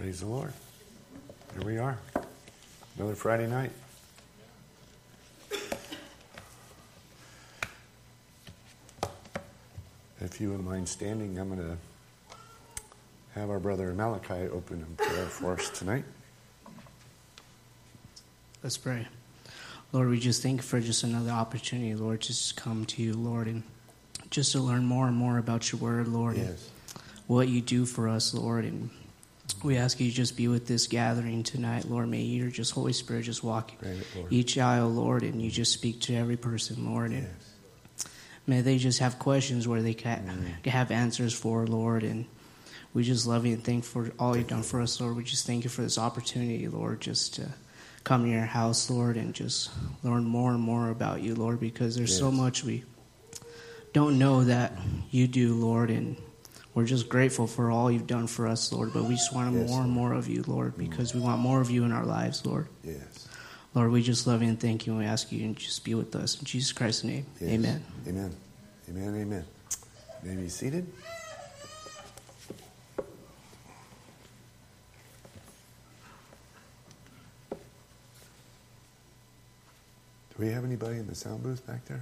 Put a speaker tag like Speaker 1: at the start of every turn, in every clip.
Speaker 1: Praise the Lord. Here we are. Another Friday night. If you wouldn't mind standing, I'm going to have our brother Malachi open in prayer for us tonight.
Speaker 2: Let's pray. Lord, we just thank you for just another opportunity, Lord, to just come to you, Lord, and just to learn more and more about your word, Lord,
Speaker 1: Yes.
Speaker 2: and what you do for us, Lord. And we ask you to just be with this gathering tonight, Lord. May your just Holy Spirit just walk each aisle, Lord, and you just speak to every person, Lord. And may they just have questions where they can have answers for, Lord. And we just love you and thank you for all you've done for us, Lord. We just thank you for this opportunity, Lord, just to come to your house, Lord, and just learn more and more about you, Lord, because there's so much we don't know that you do, Lord, and we're just grateful for all you've done for us, Lord, but we just want more and more of you, Lord, because we want more of you in our lives, Lord.
Speaker 1: Yes.
Speaker 2: Lord, we just love you and thank you, and we ask you to just be with us. In Jesus Christ's name, amen.
Speaker 1: Amen. Amen, amen. May you be seated. Do we have anybody in the sound booth back there?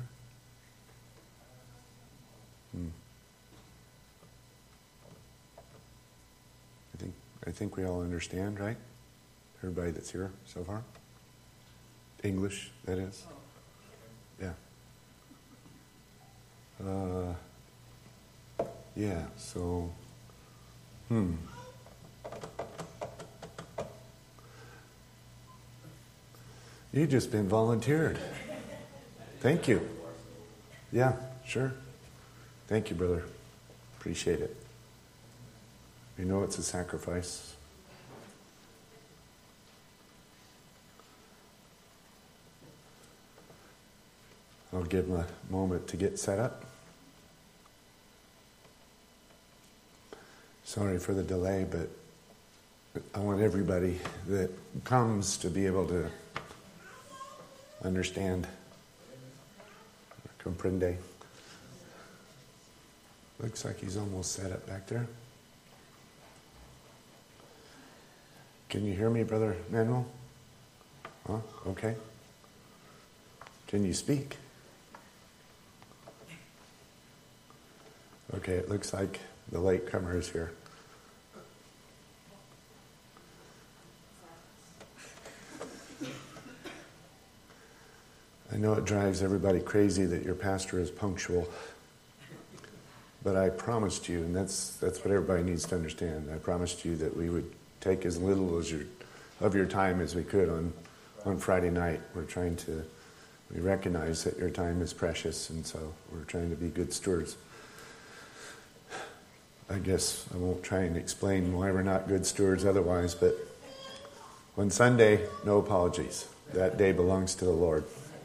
Speaker 1: I think we all understand, right? Everybody that's here so far? English, that is? Yeah. So, You've just been volunteered. Thank you. Yeah, sure. Thank you, brother. Appreciate it. You know it's a sacrifice. I'll give him a moment to get set up. Sorry for the delay, but I want everybody that comes to be able to understand, comprende. Looks like he's almost set up back there. Can you hear me, Brother Manuel? Huh? Okay. Can you speak? Okay, it looks like the latecomer is here. I know it drives everybody crazy that your pastor is punctual, but I promised you, and that's what everybody needs to understand, I promised you that we would take as little of your time as we could on Friday night. We recognize that your time is precious, and so we're trying to be good stewards. I guess I won't try and explain why we're not good stewards otherwise, but on Sunday, no apologies. That day belongs to the Lord.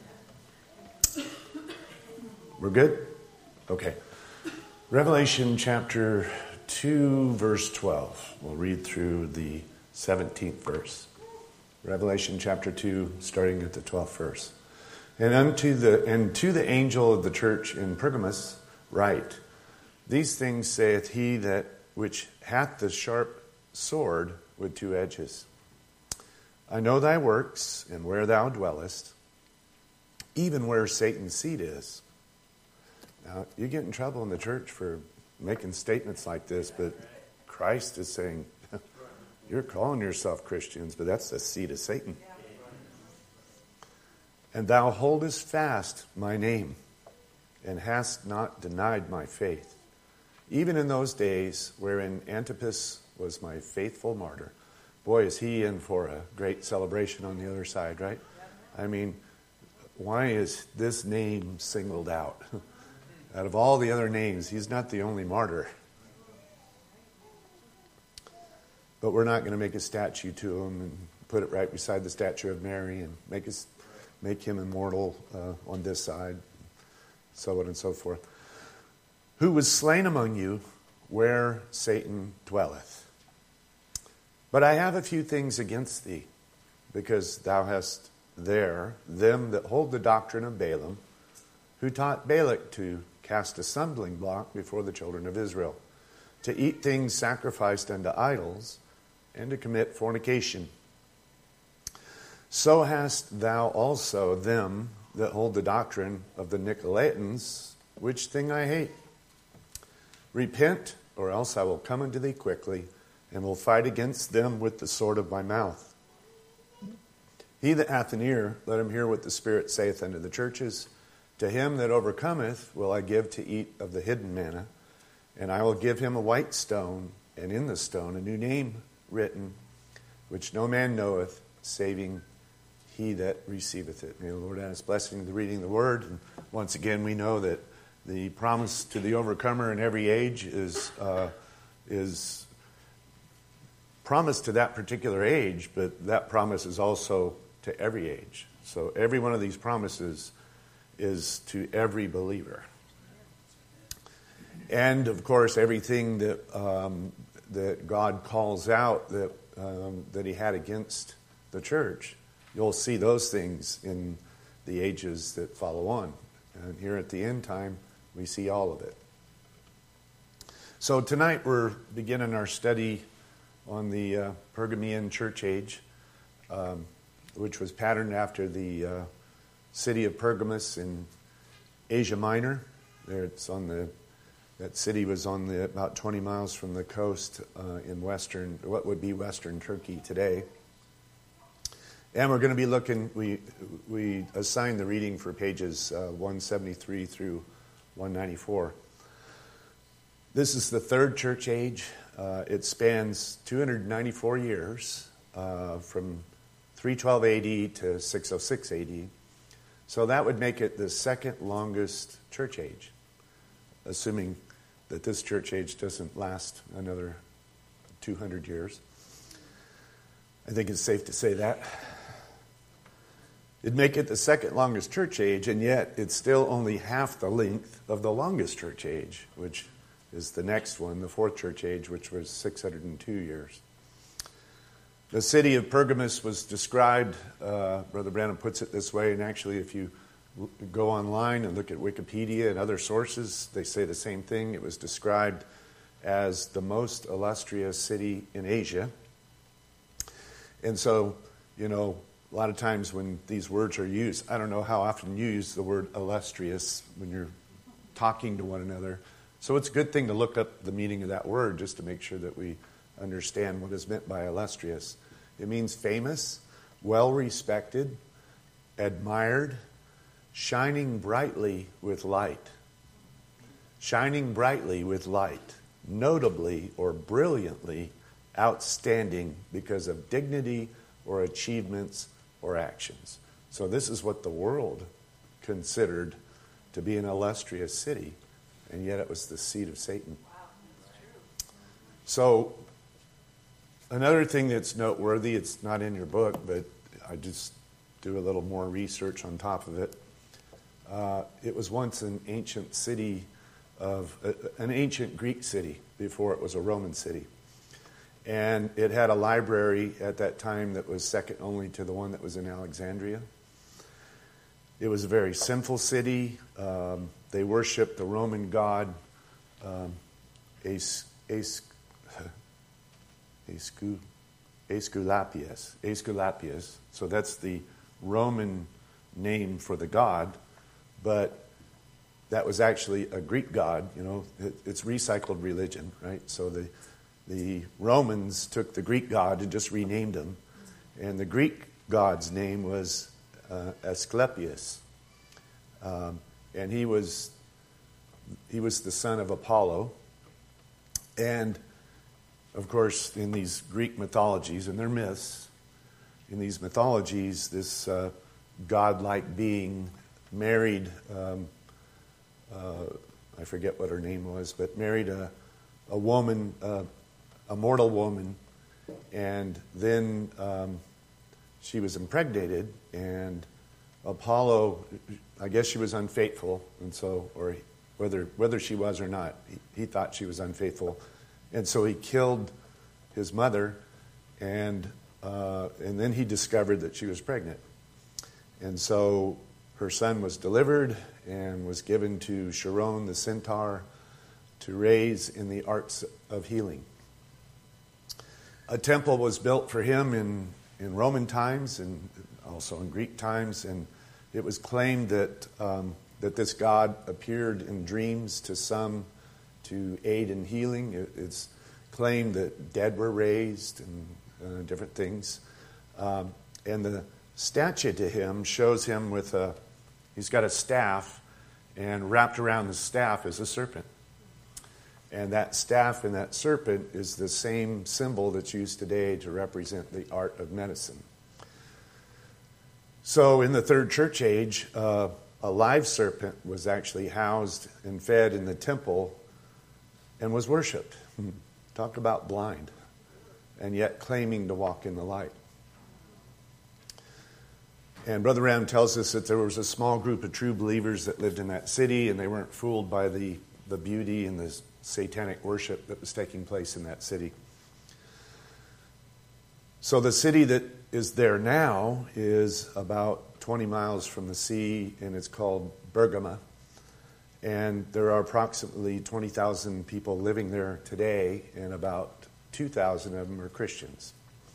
Speaker 1: We're good? Okay. Revelation chapter 2, verse 12. We'll read through the 17th verse. Revelation chapter 2, starting at the 12th verse. And to the angel of the church in Pergamos write, These things saith he that which hath the sharp sword with two edges. I know thy works, and where thou dwellest, even where Satan's seat is. Now, you get in trouble in the church for making statements like this, but Christ is saying, you're calling yourself Christians, but that's the seat of Satan. And thou holdest fast my name, and hast not denied my faith, even in those days wherein Antipas was my faithful martyr. Boy, is he in for a great celebration on the other side, right? I mean, why is this name singled out? Out of all the other names, he's not the only martyr. But we're not going to make a statue to him and put it right beside the statue of Mary and make him immortal on this side, so on and so forth. Who was slain among you where Satan dwelleth. But I have a few things against thee, because thou hast there them that hold the doctrine of Balaam, who taught Balak to cast a stumbling block before the children of Israel, to eat things sacrificed unto idols, and to commit fornication. So hast thou also them that hold the doctrine of the Nicolaitans, which thing I hate. Repent, or else I will come unto thee quickly, and will fight against them with the sword of my mouth. He that hath an ear, let him hear what the Spirit saith unto the churches. To him that overcometh will I give to eat of the hidden manna, and I will give him a white stone, and in the stone a new name written, which no man knoweth, saving he that receiveth it. May the Lord add his blessing to the reading of the word. And once again, we know that the promise to the overcomer in every age is promised to that particular age, but that promise is also to every age. So every one of these promises is to every believer. And of course, everything that God calls out that he had against the church, you'll see those things in the ages that follow on. And here at the end time, we see all of it. So tonight we're beginning our study on the Pergamean church age, which was patterned after the city of Pergamos in Asia Minor. There, that city was on about 20 miles from the coast in what would be western Turkey today. And we're going to be looking, we assigned the reading for pages 173 through 194. This is the third church age. It spans 294 years from 312 AD to 606 AD. So that would make it the second longest church age, assuming that this church age doesn't last another 200 years. I think it's safe to say that. It'd make it the second longest church age, and yet it's still only half the length of the longest church age, which is the next one, the fourth church age, which was 602 years. The city of Pergamos was described, Brother Branham puts it this way, and actually if you go online and look at Wikipedia and other sources, they say the same thing. It was described as the most illustrious city in Asia. And so, a lot of times when these words are used, I don't know how often you use the word illustrious when you're talking to one another. So it's a good thing to look up the meaning of that word just to make sure that we understand what is meant by illustrious. It means famous, well-respected, admired, shining brightly with light. Shining brightly with light, notably or brilliantly outstanding because of dignity or achievements or actions. So this is what the world considered to be an illustrious city, and yet it was the seat of Satan.
Speaker 3: Wow, that's true.
Speaker 1: So another thing that's noteworthy, it's not in your book, but I just do a little more research on top of it. It was once an ancient city an ancient Greek city before it was a Roman city. And it had a library at that time that was second only to the one that was in Alexandria. It was a very sinful city. They worshipped the Roman god Aesculapius. So that's the Roman name for the god, but that was actually a Greek god. It's recycled religion, right? So the Romans took the Greek god and just renamed him. And the Greek god's name was Asclepius. And he was the son of Apollo. And, of course, in these Greek mythologies, and they're myths, in these mythologies, this godlike being married, I forget what her name was, but married a woman, a mortal woman, and then she was impregnated, and Apollo, I guess she was unfaithful, and so, or whether she was or not, he thought she was unfaithful, and so he killed his mother, and then he discovered that she was pregnant, and so her son was delivered and was given to Charon the centaur to raise in the arts of healing. A temple was built for him in Roman times and also in Greek times, and it was claimed that this God appeared in dreams to some to aid in healing. It's claimed that dead were raised and different things. And the statue to him shows him with he's got a staff, and wrapped around the staff is a serpent. And that staff and that serpent is the same symbol that's used today to represent the art of medicine. So in the third church age, a live serpent was actually housed and fed in the temple and was worshipped. Talk about blind, and yet claiming to walk in the light. And Brother Branham tells us that there was a small group of true believers that lived in that city, and they weren't fooled by the beauty and the satanic worship that was taking place in that city. So the city that is there now is about 20 miles from the sea, and it's called Bergamo. And there are approximately 20,000 people living there today, and about 2,000 of them are Christians.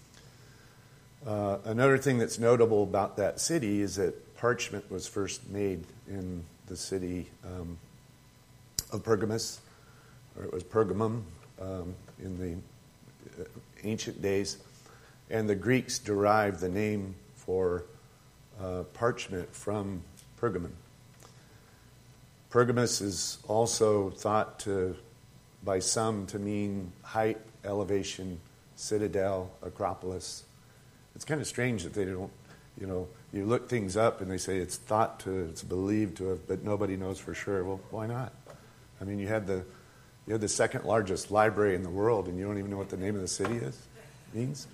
Speaker 1: Another thing that's notable about that city is that parchment was first made in the city of Pergamus, or it was Pergamum in the ancient days. And the Greeks derived the name for parchment from Pergamum. Pergamus is also thought by some to mean height, elevation, citadel, acropolis. It's kind of strange that they don't, you look things up and they say it's believed to have, but nobody knows for sure. Well, why not? I mean, you had the second largest library in the world, and you don't even know what the name of the city means?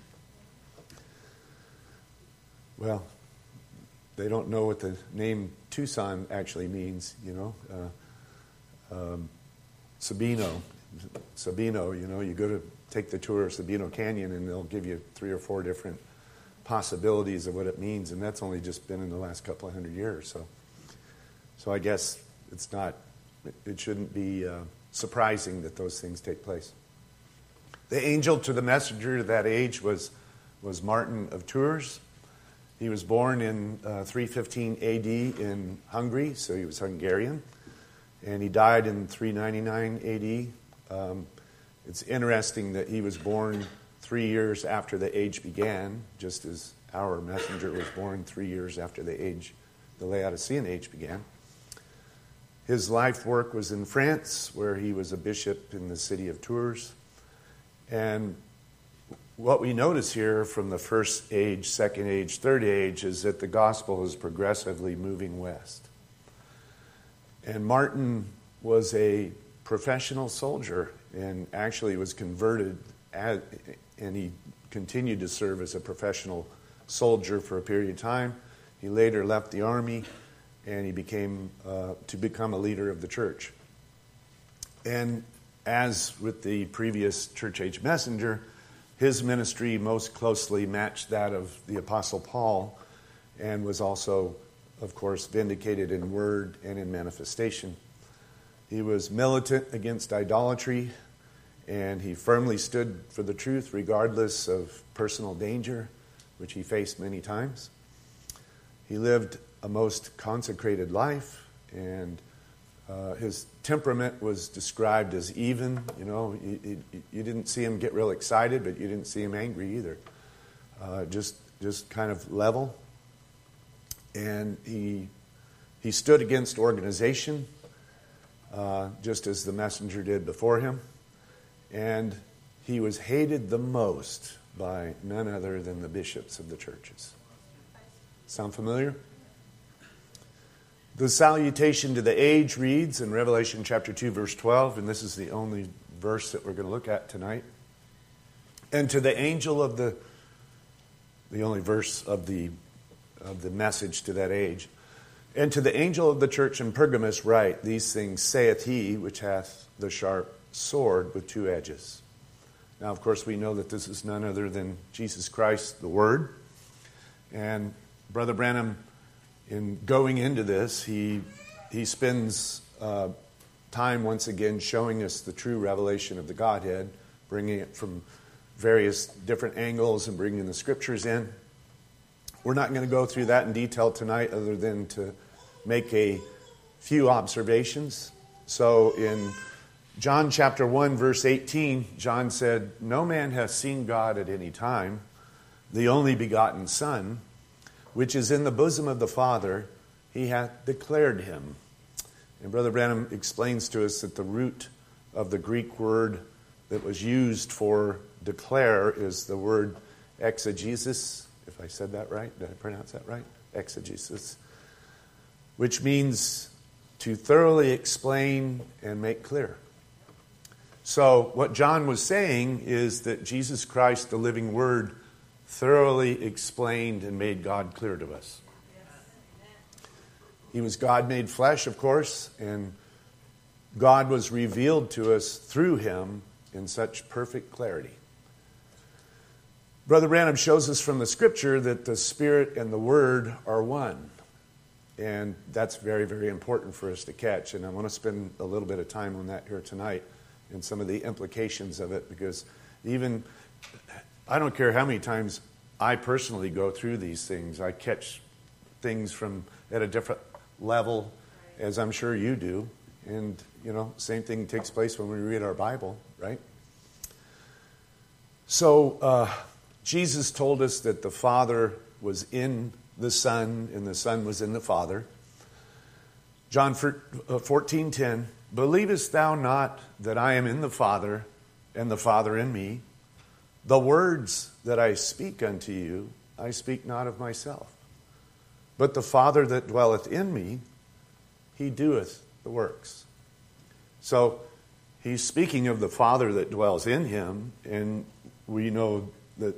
Speaker 1: Well, they don't know what the name Tucson actually means, Sabino, you go to take the tour of Sabino Canyon and they'll give you 3 or 4 different possibilities of what it means, and that's only just been in the last couple of hundred years. So I guess it shouldn't be surprising that those things take place. The angel to the messenger to that age was Martin of Tours. He was born in 315 AD in Hungary, so he was Hungarian, and he died in 399 AD. It's interesting that he was born 3 years after the age began, just as our messenger was born 3 years after the Laodicean age began. His life work was in France, where he was a bishop in the city of Tours. And what we notice here from the first age, second age, third age is that the gospel is progressively moving west. And Martin was a professional soldier and actually was converted, and he continued to serve as a professional soldier for a period of time. He later left the army, and he became to become a leader of the church. And as with the previous church age messenger, his ministry most closely matched that of the Apostle Paul, and was also, of course, vindicated in word and in manifestation. He was militant against idolatry, and he firmly stood for the truth regardless of personal danger, which he faced many times. He lived a most consecrated life, and his temperament was described as even. You didn't see him get real excited, but you didn't see him angry either. Just kind of level. And he stood against organization, just as the messenger did before him. And he was hated the most by none other than the bishops of the churches. Sound familiar? The salutation to the age reads in Revelation chapter 2, verse 12, and this is the only verse that we're going to look at tonight. And to the angel of the only verse of the message to that age. And to the angel of the church in Pergamos write, these things saith he which hath the sharp sword with 2 edges. Now, of course, we know that this is none other than Jesus Christ, the Word. And Brother Branham, in going into this, he spends time once again showing us the true revelation of the Godhead, bringing it from various different angles and bringing the scriptures in. We're not going to go through that in detail tonight other than to make a few observations. So in John chapter 1, verse 18, John said, "No man hath seen God at any time. The only begotten Son, which is in the bosom of the Father, he hath declared him." And Brother Branham explains to us that the root of the Greek word that was used for declare is the word exegesis, if I said that right. Did I pronounce that right? Exegesis. Which means to thoroughly explain and make clear. So what John was saying is that Jesus Christ, the living Word, thoroughly explained and made God clear to us. He was God made flesh, of course, and God was revealed to us through him in such perfect clarity. Brother Branham shows us from the Scripture that the Spirit and the Word are one. And that's very, very important for us to catch. And I want to spend a little bit of time on that here tonight and some of the implications of it, because even, I don't care how many times I personally go through these things, I catch things from at a different level, as I'm sure you do. And, same thing takes place when we read our Bible, right? So, Jesus told us that the Father was in the Son, and the Son was in the Father. John 14:10, "Believest thou not that I am in the Father, and the Father in me? The words that I speak unto you, I speak not of myself. But the Father that dwelleth in me, he doeth the works." So, he's speaking of the Father that dwells in him, and we know that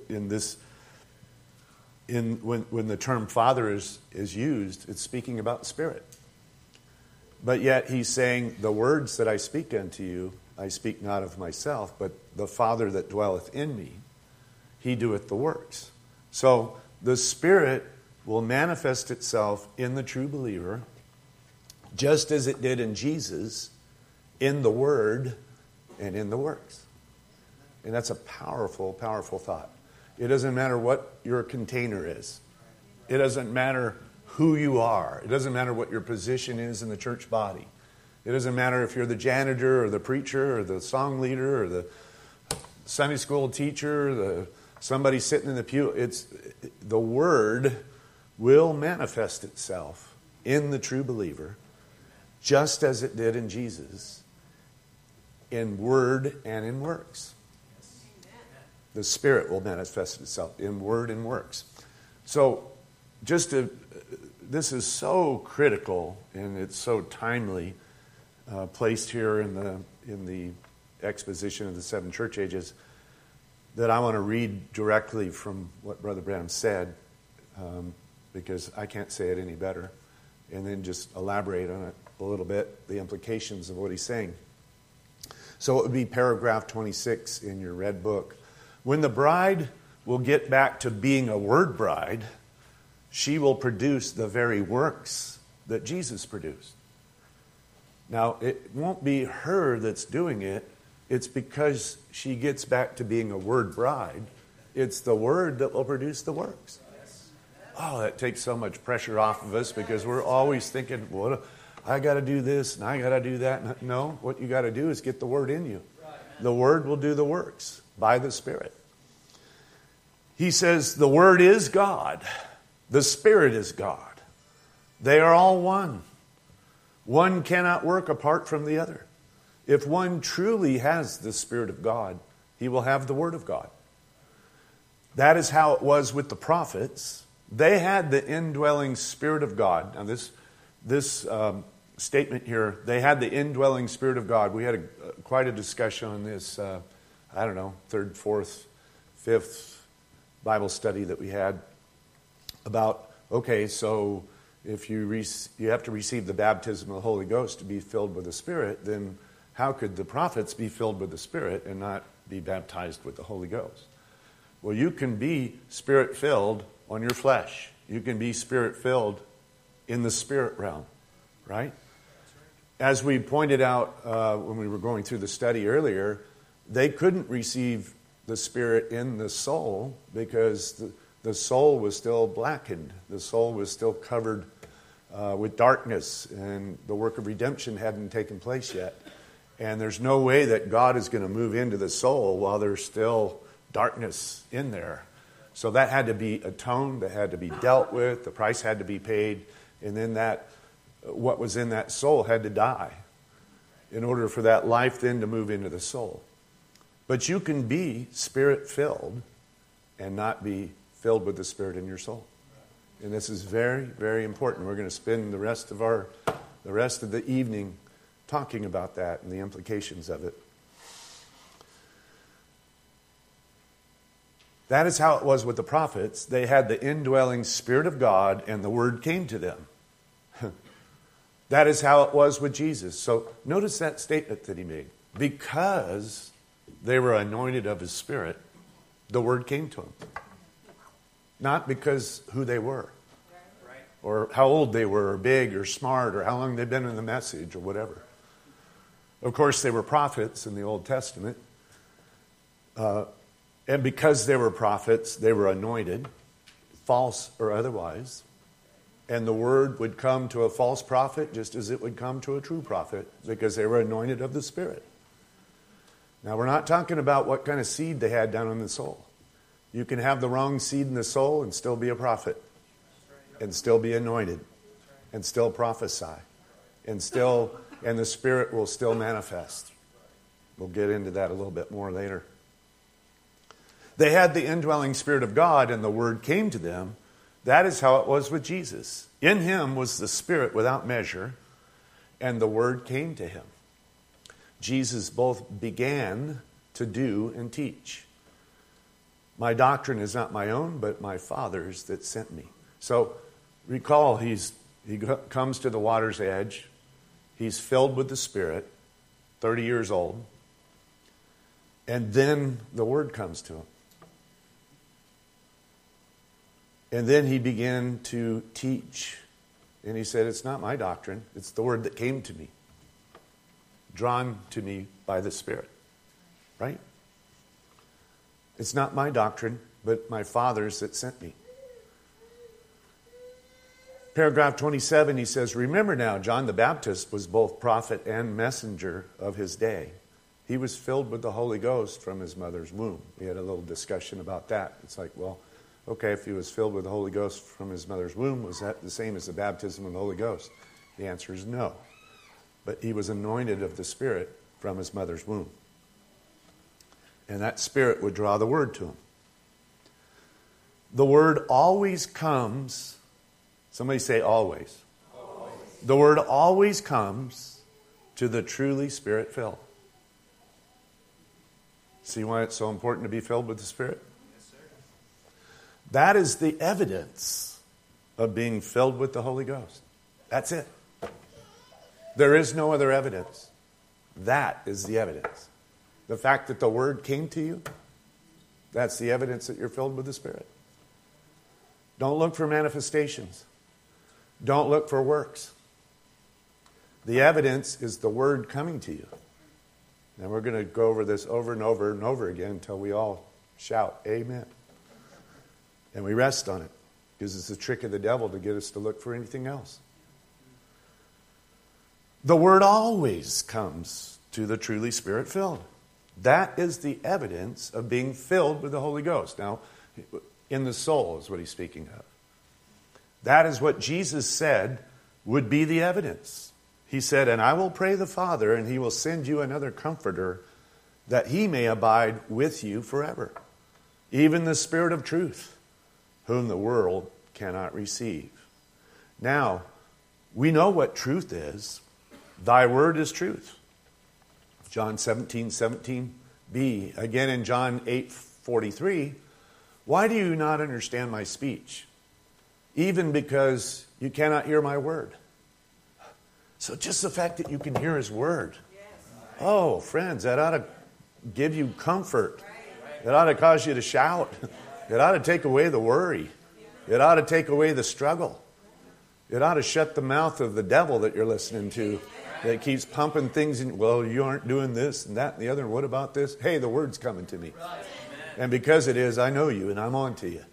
Speaker 1: when the term Father is used, it's speaking about the Spirit. But yet he's saying, "The words that I speak unto you, I speak not of myself, but the Father that dwelleth in me, he doeth the works." So the Spirit will manifest itself in the true believer, just as it did in Jesus, in the Word and in the works. And that's a powerful, powerful thought. It doesn't matter what your container is. It doesn't matter who you are. It doesn't matter what your position is in the church body. It doesn't matter if you're the janitor or the preacher or the song leader or the Sunday school teacher, somebody sitting in the pew. The Word will manifest itself in the true believer, just as it did in Jesus, in word and in works. The Spirit will manifest itself in word and works. So, this is so critical, and it's so timely, placed here in the exposition of the seven church ages, that I want to read directly from what Brother Branham said, because I can't say it any better, and then just elaborate on it a little bit, the implications of what he's saying. So it would be paragraph 26 in your red book. "When the bride will get back to being a word bride, she will produce the very works that Jesus produced." Now, it won't be her that's doing it. It's because she gets back to being a word bride. It's the Word that will produce the works. Oh, that takes so much pressure off of us, because we're always thinking, well, I got to do this and I got to do that. No, what you got to do is get the Word in you. The Word will do the works by the Spirit. He says the Word is God. The Spirit is God. They are all one. One cannot work apart from the other. If one truly has the Spirit of God, he will have the Word of God. That is how it was with the prophets. They had the indwelling Spirit of God. Now this statement here, they had the indwelling Spirit of God. We had quite a discussion on this, third, fourth, fifth Bible study that we had about, okay, so if you have to receive the baptism of the Holy Ghost to be filled with the Spirit, then how could the prophets be filled with the Spirit and not be baptized with the Holy Ghost? Well, you can be Spirit-filled on your flesh. You can be Spirit-filled in the spirit realm, right? As we pointed out when we were going through the study earlier, they couldn't receive the Spirit in the soul because the soul was still blackened. The soul was still covered with darkness, and the work of redemption hadn't taken place yet. And there's no way that God is going to move into the soul while there's still darkness in there. So that had to be atoned, that had to be dealt with, the price had to be paid, and then what was in that soul had to die in order for that life then to move into the soul. But you can be Spirit-filled and not be filled with the Spirit in your soul. And this is very, very important. We're going to spend the rest of the evening talking about that and the implications of it. That is how it was with the prophets. They had the indwelling Spirit of God, and the Word came to them. That is how it was with Jesus. So notice that statement that he made. Because they were anointed of His Spirit, the Word came to them. Not because who they were, or how old they were, or big, or smart, or how long they'd been in the message, or whatever. Of course, they were prophets in the Old Testament. And because they were prophets, they were anointed, false or otherwise. And the word would come to a false prophet just as it would come to a true prophet, because they were anointed of the Spirit. Now, we're not talking about what kind of seed they had down in the soul. You can have the wrong seed in the soul and still be a prophet, and still be anointed, and still prophesy, and the Spirit will still manifest. We'll get into that a little bit more later. They had the indwelling Spirit of God, and the Word came to them. That is how it was with Jesus. In Him was the Spirit without measure, and the Word came to Him. Jesus both began to do and teach. My doctrine is not my own, but my Father's that sent me. So recall, he comes to the water's edge. He's filled with the Spirit, 30 years old. And then the Word comes to him. And then he began to teach. And he said, it's not my doctrine. It's the Word that came to me. Drawn to me by the Spirit. Right? It's not my doctrine, but my Father's that sent me. Paragraph 27, he says, remember now, John the Baptist was both prophet and messenger of his day. He was filled with the Holy Ghost from his mother's womb. We had a little discussion about that. It's like, well, okay, if he was filled with the Holy Ghost from his mother's womb, was that the same as the baptism of the Holy Ghost? The answer is no. But he was anointed of the Spirit from his mother's womb. And that Spirit would draw the Word to him. The Word always comes. Somebody say always. Always. The Word always comes to the truly Spirit-filled. See why it's so important to be filled with the Spirit?
Speaker 3: Yes, sir.
Speaker 1: That is the evidence of being filled with the Holy Ghost. That's it. There is no other evidence. That is the evidence. The fact that the Word came to you, that's the evidence that you're filled with the Spirit. Don't look for manifestations. Don't look for works. The evidence is the Word coming to you. And we're going to go over this over and over and over again until we all shout, Amen. And we rest on it, because it's the trick of the devil to get us to look for anything else. The Word always comes to the truly Spirit-filled. That is the evidence of being filled with the Holy Ghost. Now, in the soul is what he's speaking of. That is what Jesus said would be the evidence. He said, and I will pray the Father, and He will send you another Comforter, that He may abide with you forever. Even the Spirit of truth, whom the world cannot receive. Now, we know what truth is. Thy word is truth. John 17:17b. Again in John 8:43, why do you not understand my speech? Even because you cannot hear my word. So just the fact that you can hear His word. Oh, friends, that ought to give you comfort. It ought to cause you to shout. It ought to take away the worry. It ought to take away the struggle. It ought to shut the mouth of the devil that you're listening to, that keeps pumping things in. Well, you aren't doing this and that and the other. What about this? Hey, the word's coming to me. And because it is, I know you and I'm on to you.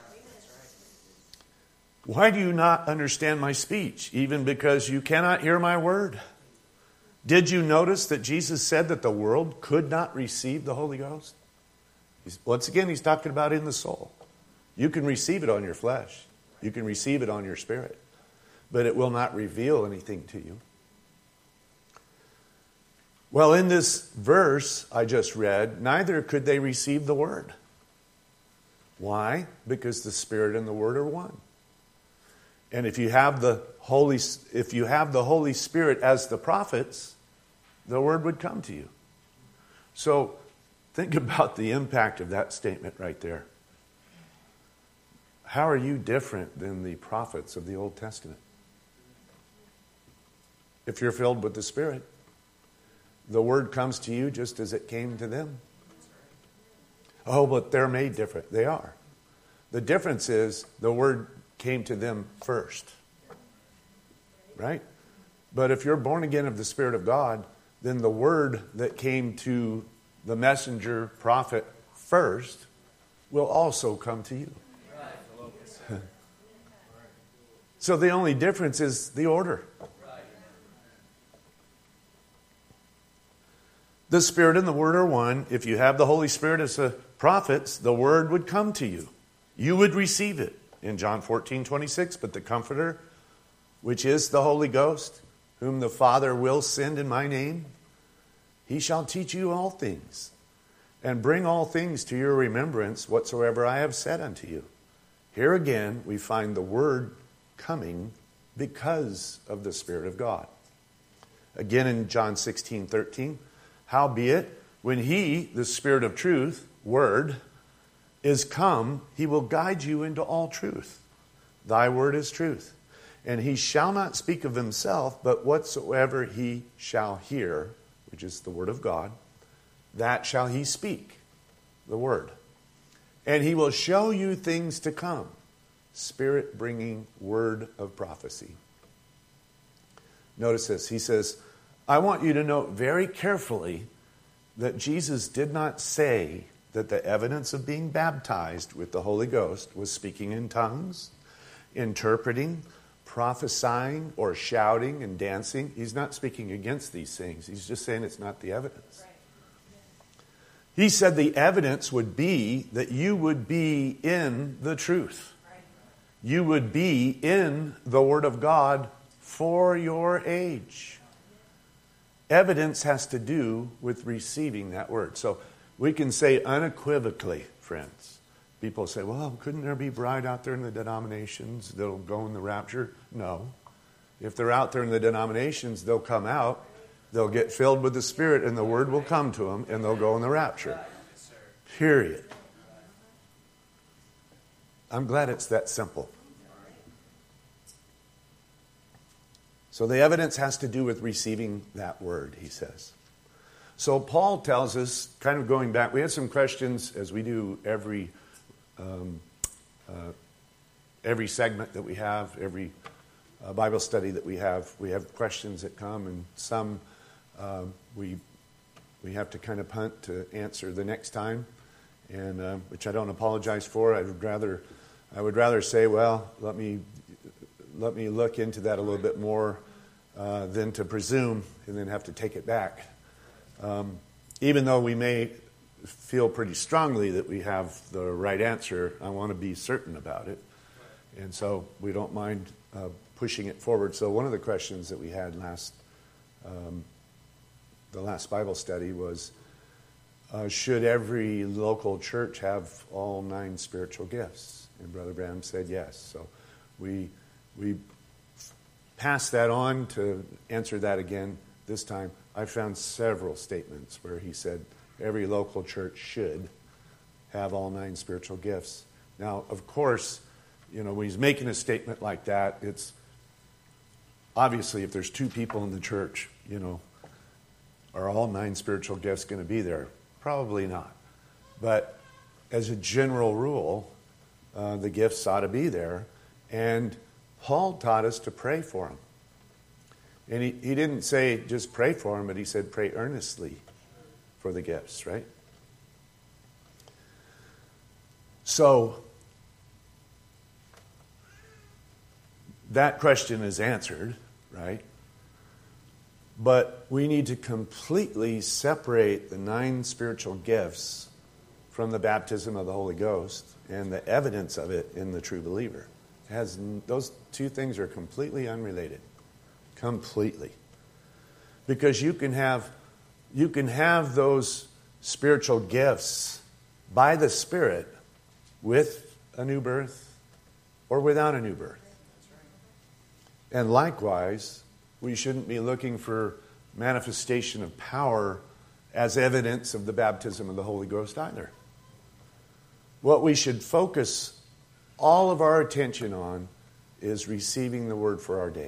Speaker 1: Why do you not understand my speech? Even because you cannot hear my word. Did you notice that Jesus said that the world could not receive the Holy Ghost? Once again, he's talking about in the soul. You can receive it on your flesh. You can receive it on your spirit. But it will not reveal anything to you. Well, in this verse I just read, neither could they receive the word. Why? Because the Spirit and the Word are one. And if you have the Holy Spirit as the prophets, the Word would come to you. So think about the impact of that statement right there. How are you different than the prophets of the Old Testament? If you're filled with the Spirit, the Word comes to you just as it came to them. Oh, but they're made different. They are. The difference is the Word came to them first. Right? But if you're born again of the Spirit of God, then the Word that came to the messenger prophet first will also come to you. So the only difference is the order. The Spirit and the Word are one. If you have the Holy Spirit as the prophets, the Word would come to you. You would receive it. In John 14:26, but the Comforter, which is the Holy Ghost, whom the Father will send in my name, he shall teach you all things, and bring all things to your remembrance whatsoever I have said unto you. Here again we find the Word coming because of the Spirit of God. Again in John 16:13, howbeit, when he, the Spirit of truth, Word, is come, he will guide you into all truth. Thy word is truth. And he shall not speak of himself, but whatsoever he shall hear, which is the word of God, that shall he speak, the word. And he will show you things to come. Spirit bringing word of prophecy. Notice this. He says, I want you to note very carefully that Jesus did not say that the evidence of being baptized with the Holy Ghost was speaking in tongues, interpreting, prophesying, or shouting and dancing. He's not speaking against these things. He's just saying it's not the evidence. He said the evidence would be that you would be in the truth. You would be in the Word of God for your age. Evidence has to do with receiving that Word. So we can say unequivocally, friends. People say, well, couldn't there be bride out there in the denominations that'll go in the rapture? No. If they're out there in the denominations, they'll come out, they'll get filled with the Spirit, and the Word will come to them, and they'll go in the rapture. Period. I'm glad it's that simple. So the evidence has to do with receiving that Word, he says. So Paul tells us, kind of going back, we had some questions as we do every segment that we have, every Bible study that we have. We have questions that come, and some we have to kind of punt to answer the next time, and which I don't apologize for. I would rather say, well, let me look into that a little bit more than to presume and then have to take it back. Even though we may feel pretty strongly that we have the right answer, I want to be certain about it. And so we don't mind pushing it forward. So one of the questions that we had the last Bible study was, should every local church have all 9 spiritual gifts? And Brother Branham said yes. So we passed that on to answer that again this time. I found several statements where he said every local church should have all 9 spiritual gifts. Now, of course, when he's making a statement like that, it's obviously if there's 2 people in the church, are all 9 spiritual gifts going to be there? Probably not. But as a general rule, the gifts ought to be there. And Paul taught us to pray for them. And he didn't say just pray for them, but he said pray earnestly for the gifts, right? So, that question is answered, right? But we need to completely separate the 9 spiritual gifts from the baptism of the Holy Ghost and the evidence of it in the true believer. Those two things are completely unrelated. Completely. Because you can have those spiritual gifts by the Spirit with a new birth or without a new birth. And likewise, we shouldn't be looking for manifestation of power as evidence of the baptism of the Holy Ghost either. What we should focus all of our attention on is receiving the word for our day.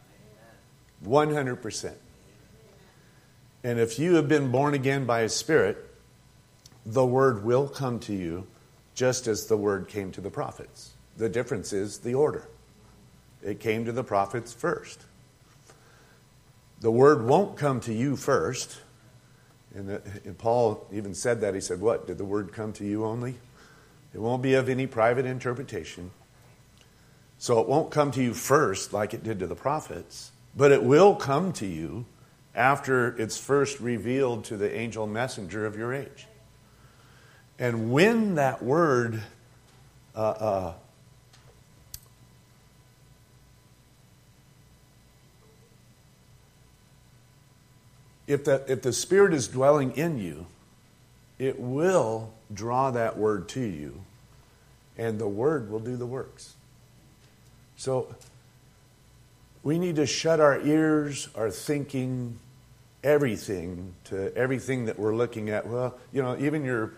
Speaker 1: 100%. And if you have been born again by His Spirit, the word will come to you just as the word came to the prophets. The difference is the order. It came to the prophets first. The word won't come to you first. And Paul even said that. He said, what? Did the word come to you only? It won't be of any private interpretation. So it won't come to you first like it did to the prophets. But it will come to you after it's first revealed to the angel messenger of your age. And when that word if the Spirit is dwelling in you, it will draw that word to you, and the word will do the works. So we need to shut our ears, our thinking, everything to everything that we're looking at. Well, even your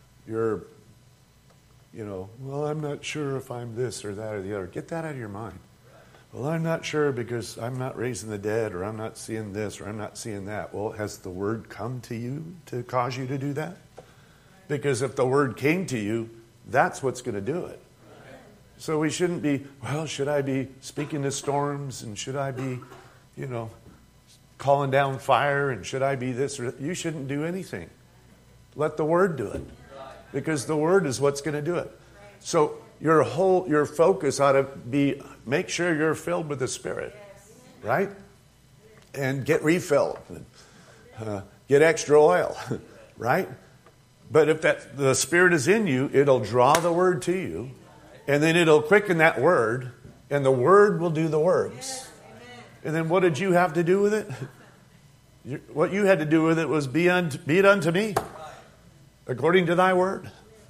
Speaker 1: well, I'm not sure if I'm this or that or the other. Get that out of your mind. Well, I'm not sure because I'm not raising the dead, or I'm not seeing this, or I'm not seeing that. Well, has the word come to you to cause you to do that? Because if the word came to you, that's what's going to do it. So we shouldn't be, well, should I be speaking to storms, and should I be, calling down fire, and should I be this or that? You shouldn't do anything. Let the word do it. Because the word is what's going to do it. So your focus ought to be, make sure you're filled with the Spirit, right? And get refilled. Get extra oil, right? But if the Spirit is in you, it'll draw the word to you, and then it'll quicken that word, and the word will do the works. And then what did you have to do with it? What you had to do with it was be it unto me, according to thy word.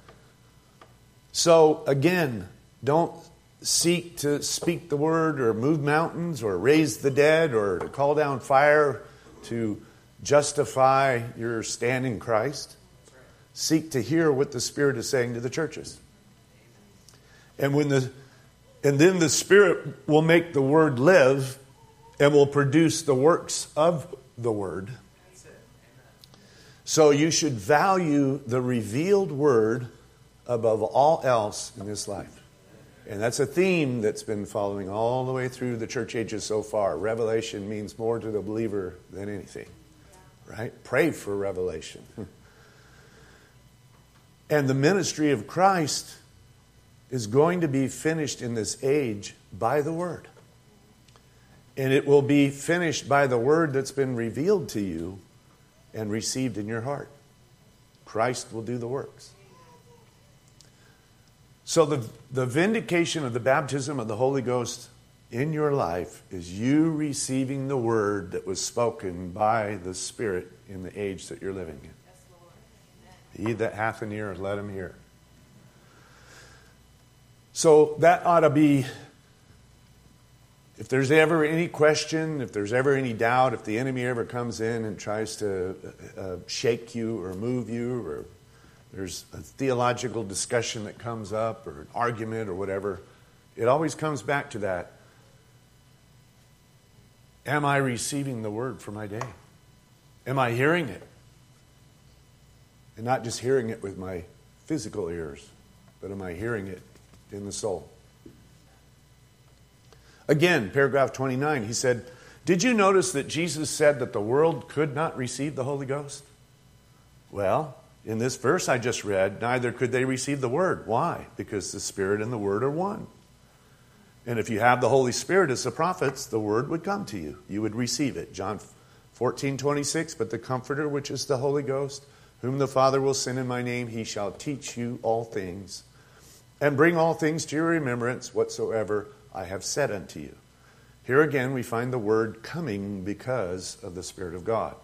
Speaker 1: So again, don't seek to speak the word or move mountains or raise the dead or to call down fire to justify your stand in Christ. Seek to hear what the Spirit is saying to the churches. And then the Spirit will make the word live and will produce the works of the word. So you should value the revealed word above all else in this life. And that's a theme that's been following all the way through the church ages so far. Revelation means more to the believer than anything. Right? Pray for revelation. And the ministry of Christ is going to be finished in this age by the Word. And it will be finished by the Word that's been revealed to you and received in your heart. Christ will do the works. So the vindication of the baptism of the Holy Ghost in your life is you receiving the word that was spoken by the Spirit in the age that you're living in. He that hath an ear, let him hear. So that ought to be, if there's ever any question, if there's ever any doubt, if the enemy ever comes in and tries to shake you or move you, or there's a theological discussion that comes up or an argument or whatever, it always comes back to that. Am I receiving the word for my day? Am I hearing it? And not just hearing it with my physical ears, but am I hearing it in the soul? Again, paragraph 29, he said, did you notice that Jesus said that the world could not receive the Holy Ghost? Well, In this verse I just read, neither could they receive the word. Why? Because the Spirit and the word are one. And if you have the Holy Spirit as the prophets, the word would come to you. You would receive it. John 14:26, but the Comforter, which is the Holy Ghost, whom the Father will send in my name, he shall teach you all things, and bring all things to your remembrance whatsoever I have said unto you. Here again we find the word coming because of the Spirit of God.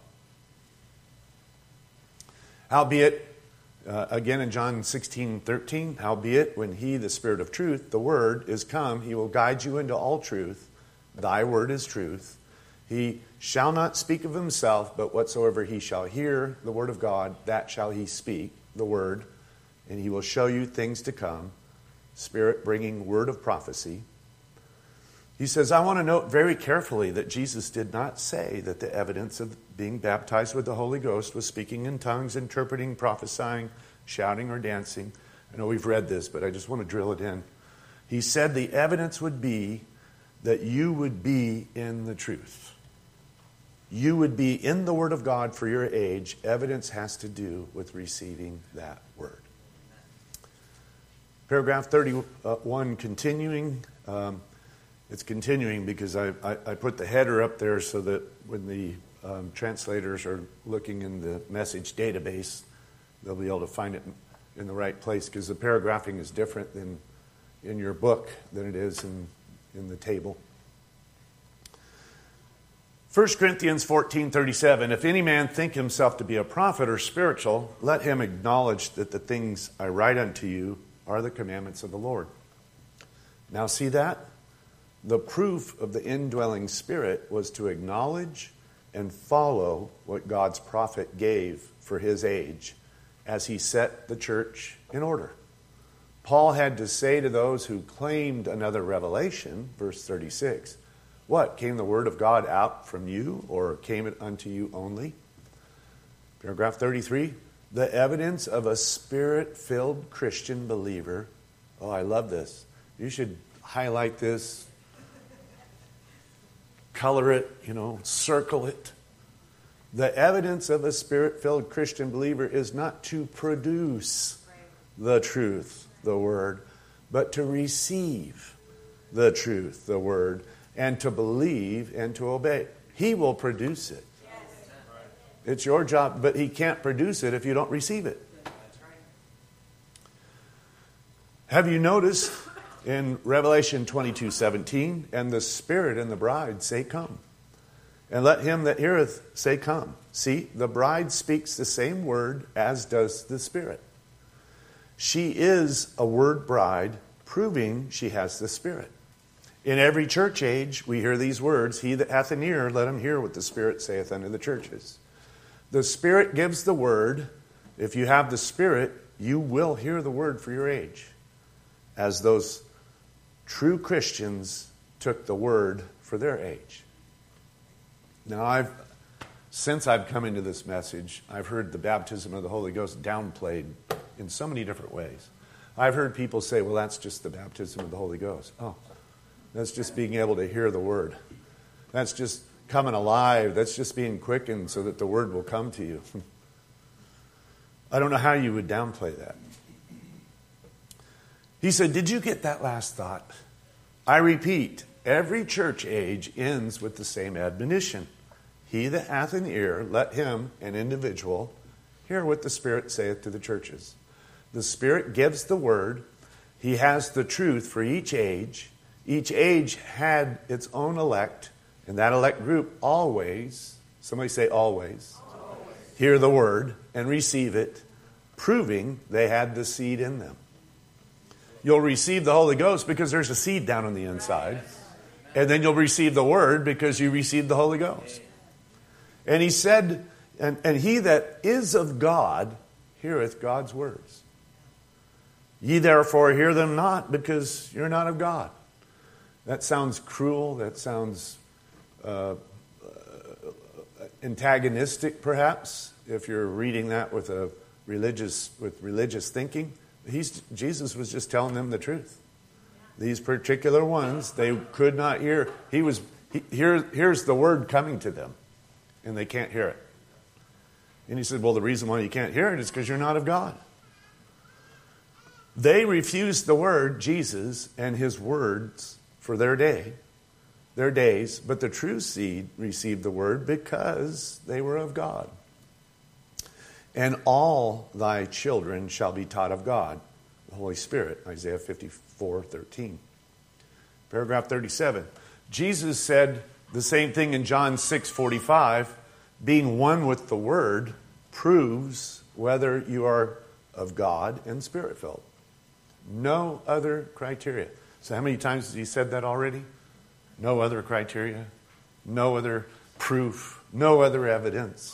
Speaker 1: Howbeit, again in John 16:13, howbeit, when he, the Spirit of truth, the Word, is come, he will guide you into all truth. Thy word is truth. He shall not speak of himself, but whatsoever he shall hear, the word of God, that shall he speak, the word, and he will show you things to come. Spirit bringing word of prophecy. He says, I want to note very carefully that Jesus did not say that the evidence of being baptized with the Holy Ghost was speaking in tongues, interpreting, prophesying, shouting, or dancing. I know we've read this, but I just want to drill it in. He said the evidence would be that you would be in the truth. You would be in the Word of God for your age. Evidence has to do with receiving that Word. Paragraph 31, continuing. It's continuing because I put the header up there so that when the translators are looking in the message database, they'll be able to find it in the right place, because the paragraphing is different than in your book than it is in the table. 1 Corinthians 14:37, if any man think himself to be a prophet or spiritual, let him acknowledge that the things I write unto you are the commandments of the Lord. Now see that? The proof of the indwelling Spirit was to acknowledge and follow what God's prophet gave for his age as he set the church in order. Paul had to say to those who claimed another revelation, verse 36, what, came the word of God out from you, or came it unto you only? Paragraph 33, the evidence of a Spirit-filled Christian believer. Oh, I love this. You should highlight this, color it, circle it. The evidence of a Spirit-filled Christian believer is not to produce the truth, the Word, but to receive the truth, the Word, and to believe and to obey. He will produce it. It's your job, but he can't produce it if you don't receive it. Have you noticed in Revelation 22:17, and the Spirit and the bride say, come. And let him that heareth say, come. See, the bride speaks the same word as does the Spirit. She is a word bride, proving she has the Spirit. In every church age, we hear these words, he that hath an ear, let him hear what the Spirit saith unto the churches. The Spirit gives the word. If you have the Spirit, you will hear the word for your age. As those true Christians took the word for their age. Now, since I've come into this message, I've heard the baptism of the Holy Ghost downplayed in so many different ways. I've heard people say, well, that's just the baptism of the Holy Ghost. Oh, that's just being able to hear the word. That's just coming alive. That's just being quickened so that the word will come to you. I don't know how you would downplay that. He said, did you get that last thought? I repeat, every church age ends with the same admonition. He that hath an ear, let him, an individual, hear what the Spirit saith to the churches. The Spirit gives the word. He has the truth for each age. Each age had its own elect, and that elect group always, somebody say always, hear the word and receive it, proving they had the seed in them. You'll receive the Holy Ghost because there's a seed down on the inside. And then you'll receive the word because you received the Holy Ghost. And he said, and he that is of God heareth God's words. Ye therefore hear them not, because you're not of God. That sounds cruel. That sounds antagonistic, perhaps, if you're reading that with religious thinking. Jesus was just telling them the truth. These particular ones, they could not hear. Here's the word coming to them, and they can't hear it. And he said, well, the reason why you can't hear it is because you're not of God. They refused the word, Jesus, and his words for their days, but the true seed received the word because they were of God. And all thy children shall be taught of God, the Holy Spirit, Isaiah 54:13. Paragraph 37. Jesus said the same thing in John 6:45. Being one with the Word proves whether you are of God and Spirit-filled. No other criteria. So how many times has he said that already? No other criteria. No other proof. No other evidence.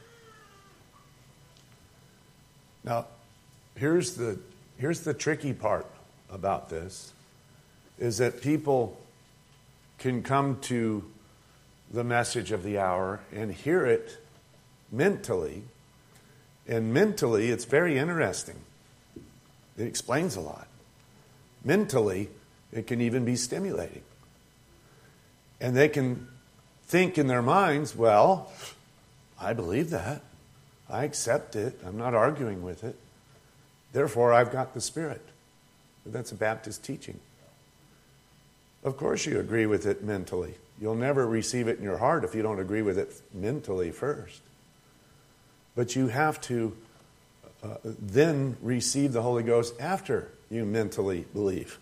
Speaker 1: Now, here's the tricky part about this, is that people can come to the message of the hour and hear it mentally, and mentally it's very interesting. It explains a lot. Mentally, it can even be stimulating. And they can think in their minds, well, I believe that. I accept it. I'm not arguing with it. Therefore, I've got the Spirit. But that's a Baptist teaching. Of course you agree with it mentally. You'll never receive it in your heart if you don't agree with it mentally first. But you have to then receive the Holy Ghost after you mentally believe.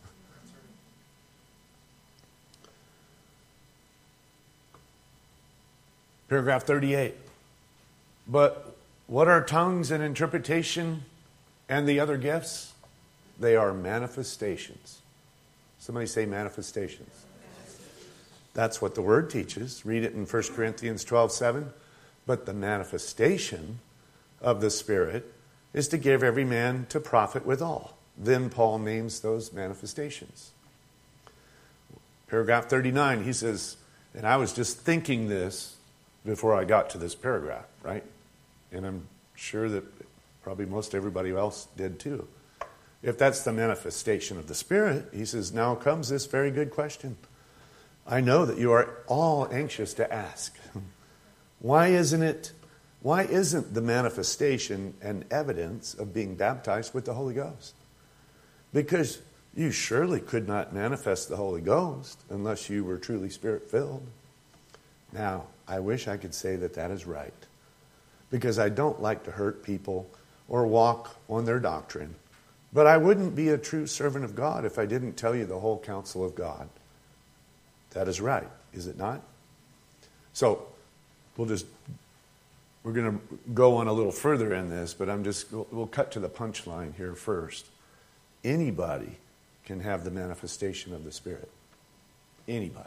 Speaker 1: Paragraph 38. But what are tongues and interpretation and the other gifts? They are manifestations. Somebody say manifestations. That's what the Word teaches. Read it in 1 Corinthians 12:7. But the manifestation of the Spirit is to give every man to profit withal. Then Paul names those manifestations. Paragraph 39, he says, and I was just thinking this before I got to this paragraph, right? And I'm sure that probably most everybody else did too. If that's the manifestation of the Spirit, he says, now comes this very good question. I know that you are all anxious to ask. Why isn't the manifestation and evidence of being baptized with the Holy Ghost? Because you surely could not manifest the Holy Ghost unless you were truly Spirit-filled. Now, I wish I could say that that is right, because I don't like to hurt people or walk on their doctrine. But I wouldn't be a true servant of God if I didn't tell you the whole counsel of God. That is right, is it not? So, we're going to go on a little further in this, but we'll cut to the punchline here first. Anybody can have the manifestation of the Spirit. Anybody.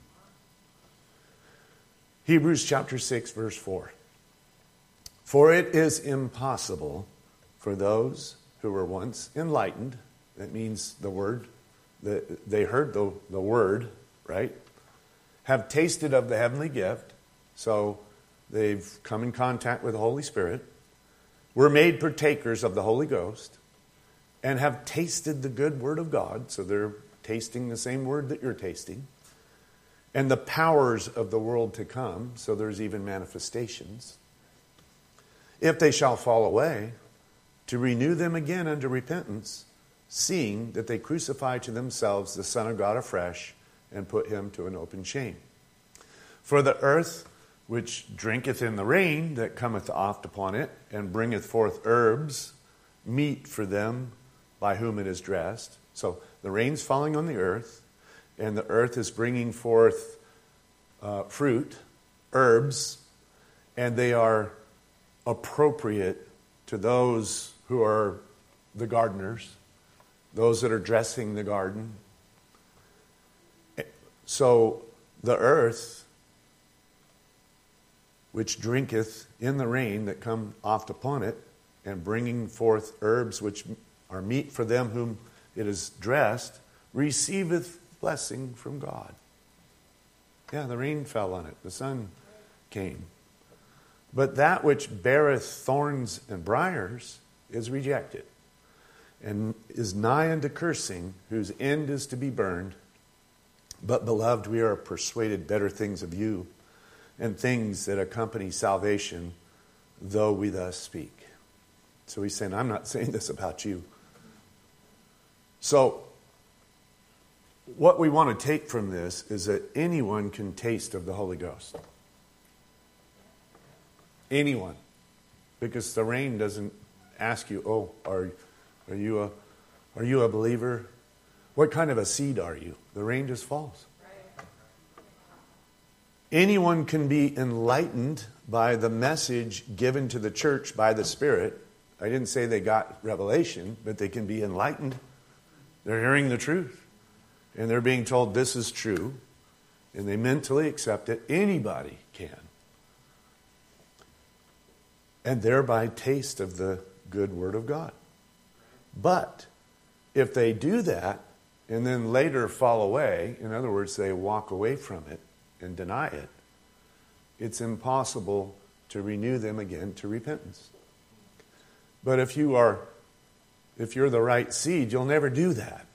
Speaker 1: Hebrews chapter 6, verse 4. For it is impossible for those who were once enlightened, that means the Word, they heard the Word, right? Have tasted of the heavenly gift, so they've come in contact with the Holy Spirit, were made partakers of the Holy Ghost, and have tasted the good Word of God, so they're tasting the same Word that you're tasting, and the powers of the world to come, so there's even manifestations. If they shall fall away, to renew them again unto repentance, seeing that they crucify to themselves the Son of God afresh, and put him to an open shame. For the earth which drinketh in the rain that cometh oft upon it, and bringeth forth herbs, meat for them by whom it is dressed. So the rain's falling on the earth, and the earth is bringing forth fruit, herbs, and they are appropriate to those who are the gardeners, those that are dressing the garden. So the earth, which drinketh in the rain that come oft upon it, and bringing forth herbs which are meat for them whom it is dressed, receiveth blessing from God. Yeah, the rain fell on it. The sun came. But that which beareth thorns and briars is rejected, and is nigh unto cursing, whose end is to be burned. But, beloved, we are persuaded better things of you, and things that accompany salvation, though we thus speak. So he's saying, I'm not saying this about you. So what we want to take from this is that anyone can taste of the Holy Ghost. Anyone. Because the rain doesn't ask you, oh, are you a believer? What kind of a seed are you? The rain just falls. Anyone can be enlightened by the message given to the church by the Spirit. I didn't say they got revelation, but they can be enlightened. They're hearing the truth. And they're being told this is true. And they mentally accept it. Anybody can. And thereby taste of the good Word of God. But if they do that and then later fall away, in other words, they walk away from it and deny it, it's impossible to renew them again to repentance. But if you're the right seed, you'll never do that.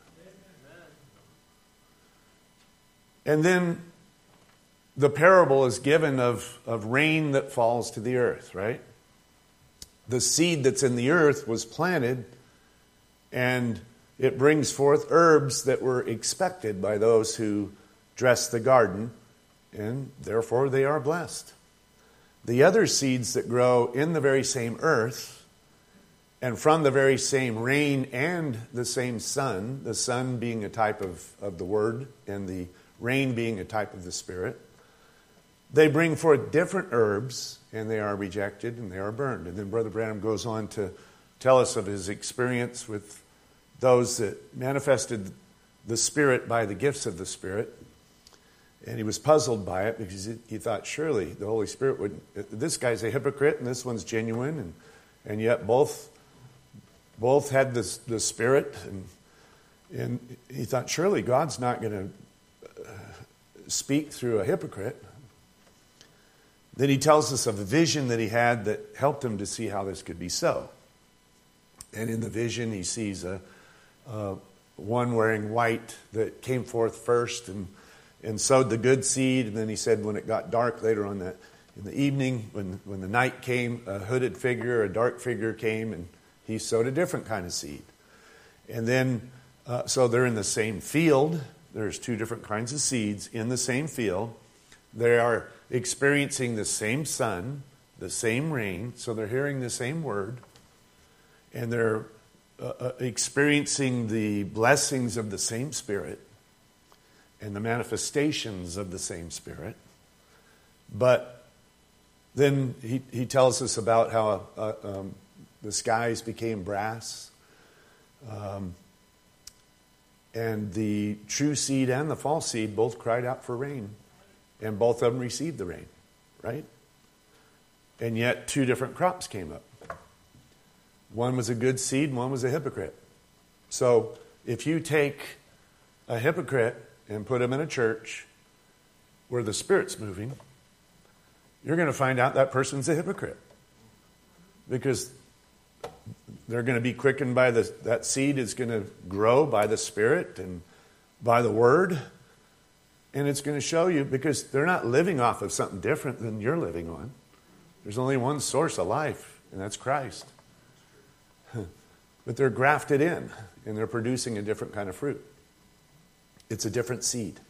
Speaker 1: And then the parable is given of rain that falls to the earth, right? The seed that's in the earth was planted, and it brings forth herbs that were expected by those who dress the garden, and therefore they are blessed. The other seeds that grow in the very same earth, and from the very same rain and the same sun, the sun being a type of the Word, and the rain being a type of the Spirit, they bring forth different herbs, and they are rejected and they are burned. And then Brother Branham goes on to tell us of his experience with those that manifested the Spirit by the gifts of the Spirit. And he was puzzled by it because he thought surely the Holy Spirit would... This guy's a hypocrite and this one's genuine. And yet both had the Spirit. And he thought surely God's not going to speak through a hypocrite. Then he tells us of a vision that he had that helped him to see how this could be so. And in the vision, he sees one wearing white that came forth first and sowed the good seed. And then he said when it got dark later on in the evening, when the night came, a hooded figure, a dark figure came, and he sowed a different kind of seed. And then, so they're in the same field. There's two different kinds of seeds in the same field. They are experiencing the same sun, the same rain, so they're hearing the same word, and they're experiencing the blessings of the same Spirit and the manifestations of the same Spirit. But then he tells us about how the skies became brass, and the true seed and the false seed both cried out for rain. And both of them received the rain, right? And yet two different crops came up. One was a good seed and one was a hypocrite. So if you take a hypocrite and put him in a church where the Spirit's moving, you're going to find out that person's a hypocrite. Because they're going to be quickened by that seed is going to grow by the Spirit and by the Word. And it's going to show you, because they're not living off of something different than you're living on. There's only one source of life, and that's Christ. But they're grafted in, and they're producing a different kind of fruit. It's a different seed.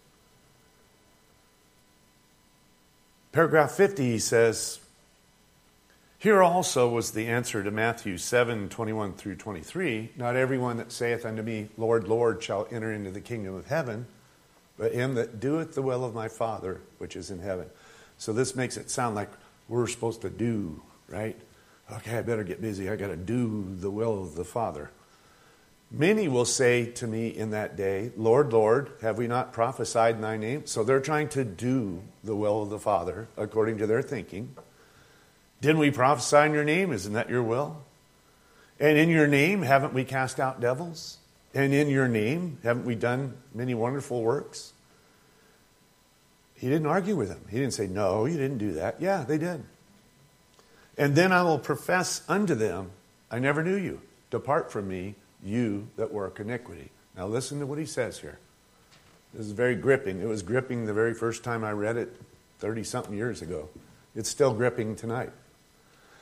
Speaker 1: Paragraph 50, he says, here also was the answer to Matthew 7:21 through 23. Not everyone that saith unto me, Lord, Lord, shall enter into the kingdom of heaven, but him that doeth the will of my Father, which is in heaven. So this makes it sound like we're supposed to do, right? Okay, I better get busy. I got to do the will of the Father. Many will say to me in that day, Lord, Lord, have we not prophesied in thy name? So they're trying to do the will of the Father according to their thinking. Didn't we prophesy in your name? Isn't that your will? And in your name, haven't we cast out devils? And in your name, haven't we done many wonderful works? He didn't argue with them. He didn't say, no, you didn't do that. Yeah, they did. And then I will profess unto them, I never knew you. Depart from me, you that work iniquity. Now listen to what he says here. This is very gripping. It was gripping the very first time I read it 30-something years ago. It's still gripping tonight.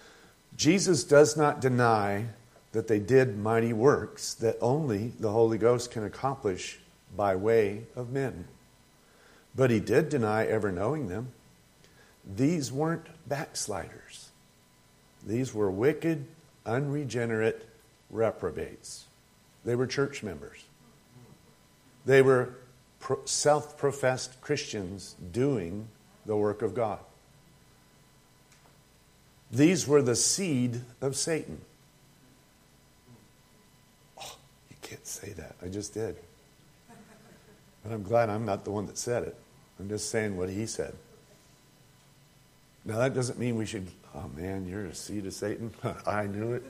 Speaker 1: Jesus does not deny that they did mighty works that only the Holy Ghost can accomplish by way of men. But he did deny ever knowing them. These weren't backsliders. These were wicked, unregenerate reprobates. They were church members. They were self-professed Christians doing the work of God. These were the seed of Satan. Oh, you can't say that. I just did. But I'm glad I'm not the one that said it. I'm just saying what he said. Now that doesn't mean we should, oh man, you're a seed of Satan. I knew it.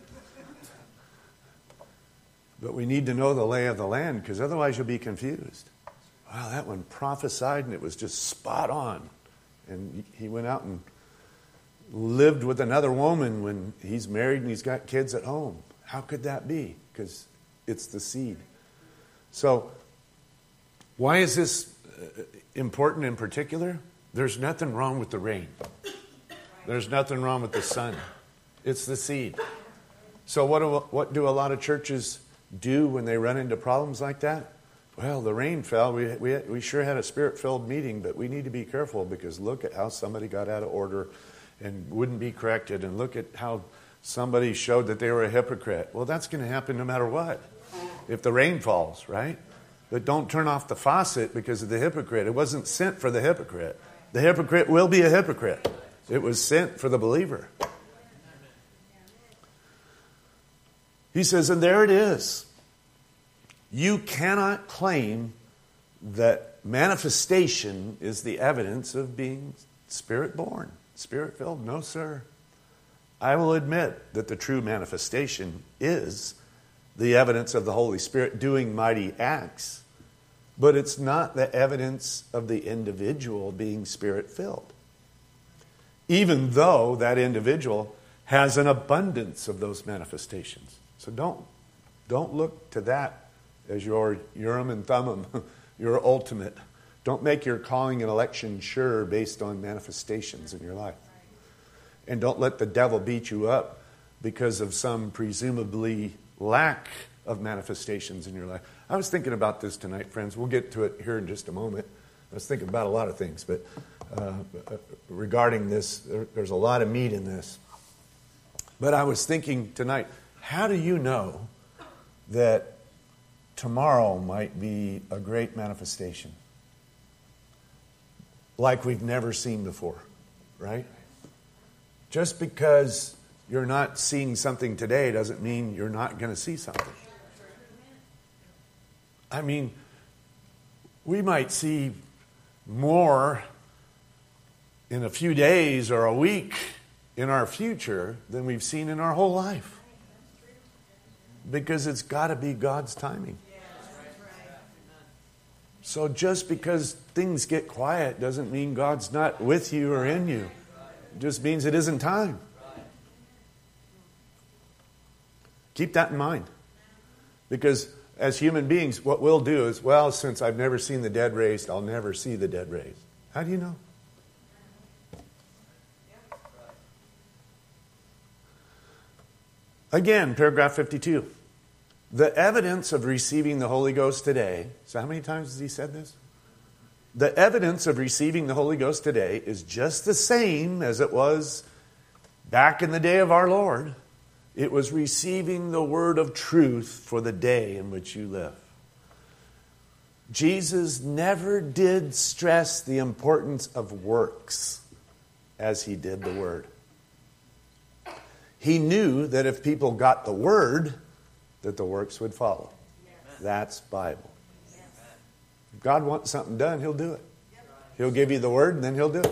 Speaker 1: But we need to know the lay of the land, because otherwise you'll be confused. Wow, that one prophesied and it was just spot on. And he went out and lived with another woman when he's married and he's got kids at home. How could that be? Because it's the seed. So, why is this important in particular? There's nothing wrong with the rain. There's nothing wrong with the sun. It's the seed. So what do a lot of churches do when they run into problems like that? Well, the rain fell. We sure had a spirit-filled meeting, but we need to be careful, because look at how somebody got out of order and wouldn't be corrected, and look at how somebody showed that they were a hypocrite. Well, that's going to happen no matter what, if the rain falls, right? But don't turn off the faucet because of the hypocrite. It wasn't sent for the hypocrite. The hypocrite will be a hypocrite. It was sent for the believer. He says, and there it is. You cannot claim that manifestation is the evidence of being spirit-born, spirit-filled. No, sir. I will admit that the true manifestation is the evidence of the Holy Spirit doing mighty acts, but it's not the evidence of the individual being spirit-filled, even though that individual has an abundance of those manifestations. So don't look to that as your Urim and Thummim, your ultimate. Don't make your calling and election sure based on manifestations in your life. And don't let the devil beat you up because of some presumably lack of manifestations in your life. I was thinking about this tonight, friends. We'll get to it here in just a moment. I was thinking about a lot of things, but regarding this, there's a lot of meat in this. But I was thinking tonight, how do you know that tomorrow might be a great manifestation like we've never seen before, right? Just because you're not seeing something today doesn't mean you're not going to see something. I mean, we might see more in a few days or a week in our future than we've seen in our whole life. Because it's got to be God's timing. So just because things get quiet doesn't mean God's not with you or in you. It just means it isn't time. Keep that in mind. Because as human beings, what we'll do is, well, since I've never seen the dead raised, I'll never see the dead raised. How do you know? Again, paragraph 52. The evidence of receiving the Holy Ghost today, so how many times has he said this? The evidence of receiving the Holy Ghost today is just the same as it was back in the day of our Lord. It was receiving the word of truth for the day in which you live. Jesus never did stress the importance of works as he did the word. He knew that if people got the word, that the works would follow. That's Bible. If God wants something done, he'll do it. He'll give you the word and then he'll do it.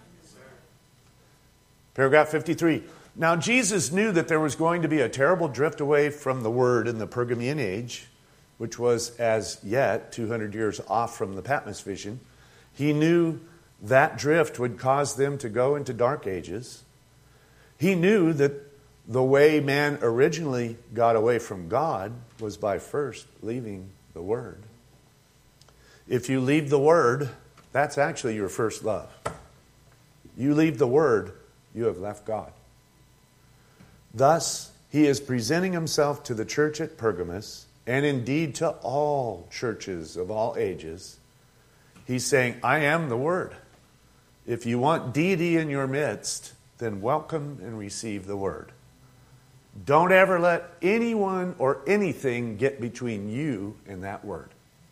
Speaker 1: Paragraph 53. Now Jesus knew that there was going to be a terrible drift away from the word in the Pergamean age, which was as yet 200 years off from the Patmos vision. He knew that drift would cause them to go into dark ages. He knew that the way man originally got away from God was by first leaving the Word. If you leave the Word, that's actually your first love. You leave the Word, you have left God. Thus, he is presenting himself to the church at Pergamos, and indeed to all churches of all ages. He's saying, I am the Word. If you want deity in your midst, then welcome and receive the Word. Don't ever let anyone or anything get between you and that Word.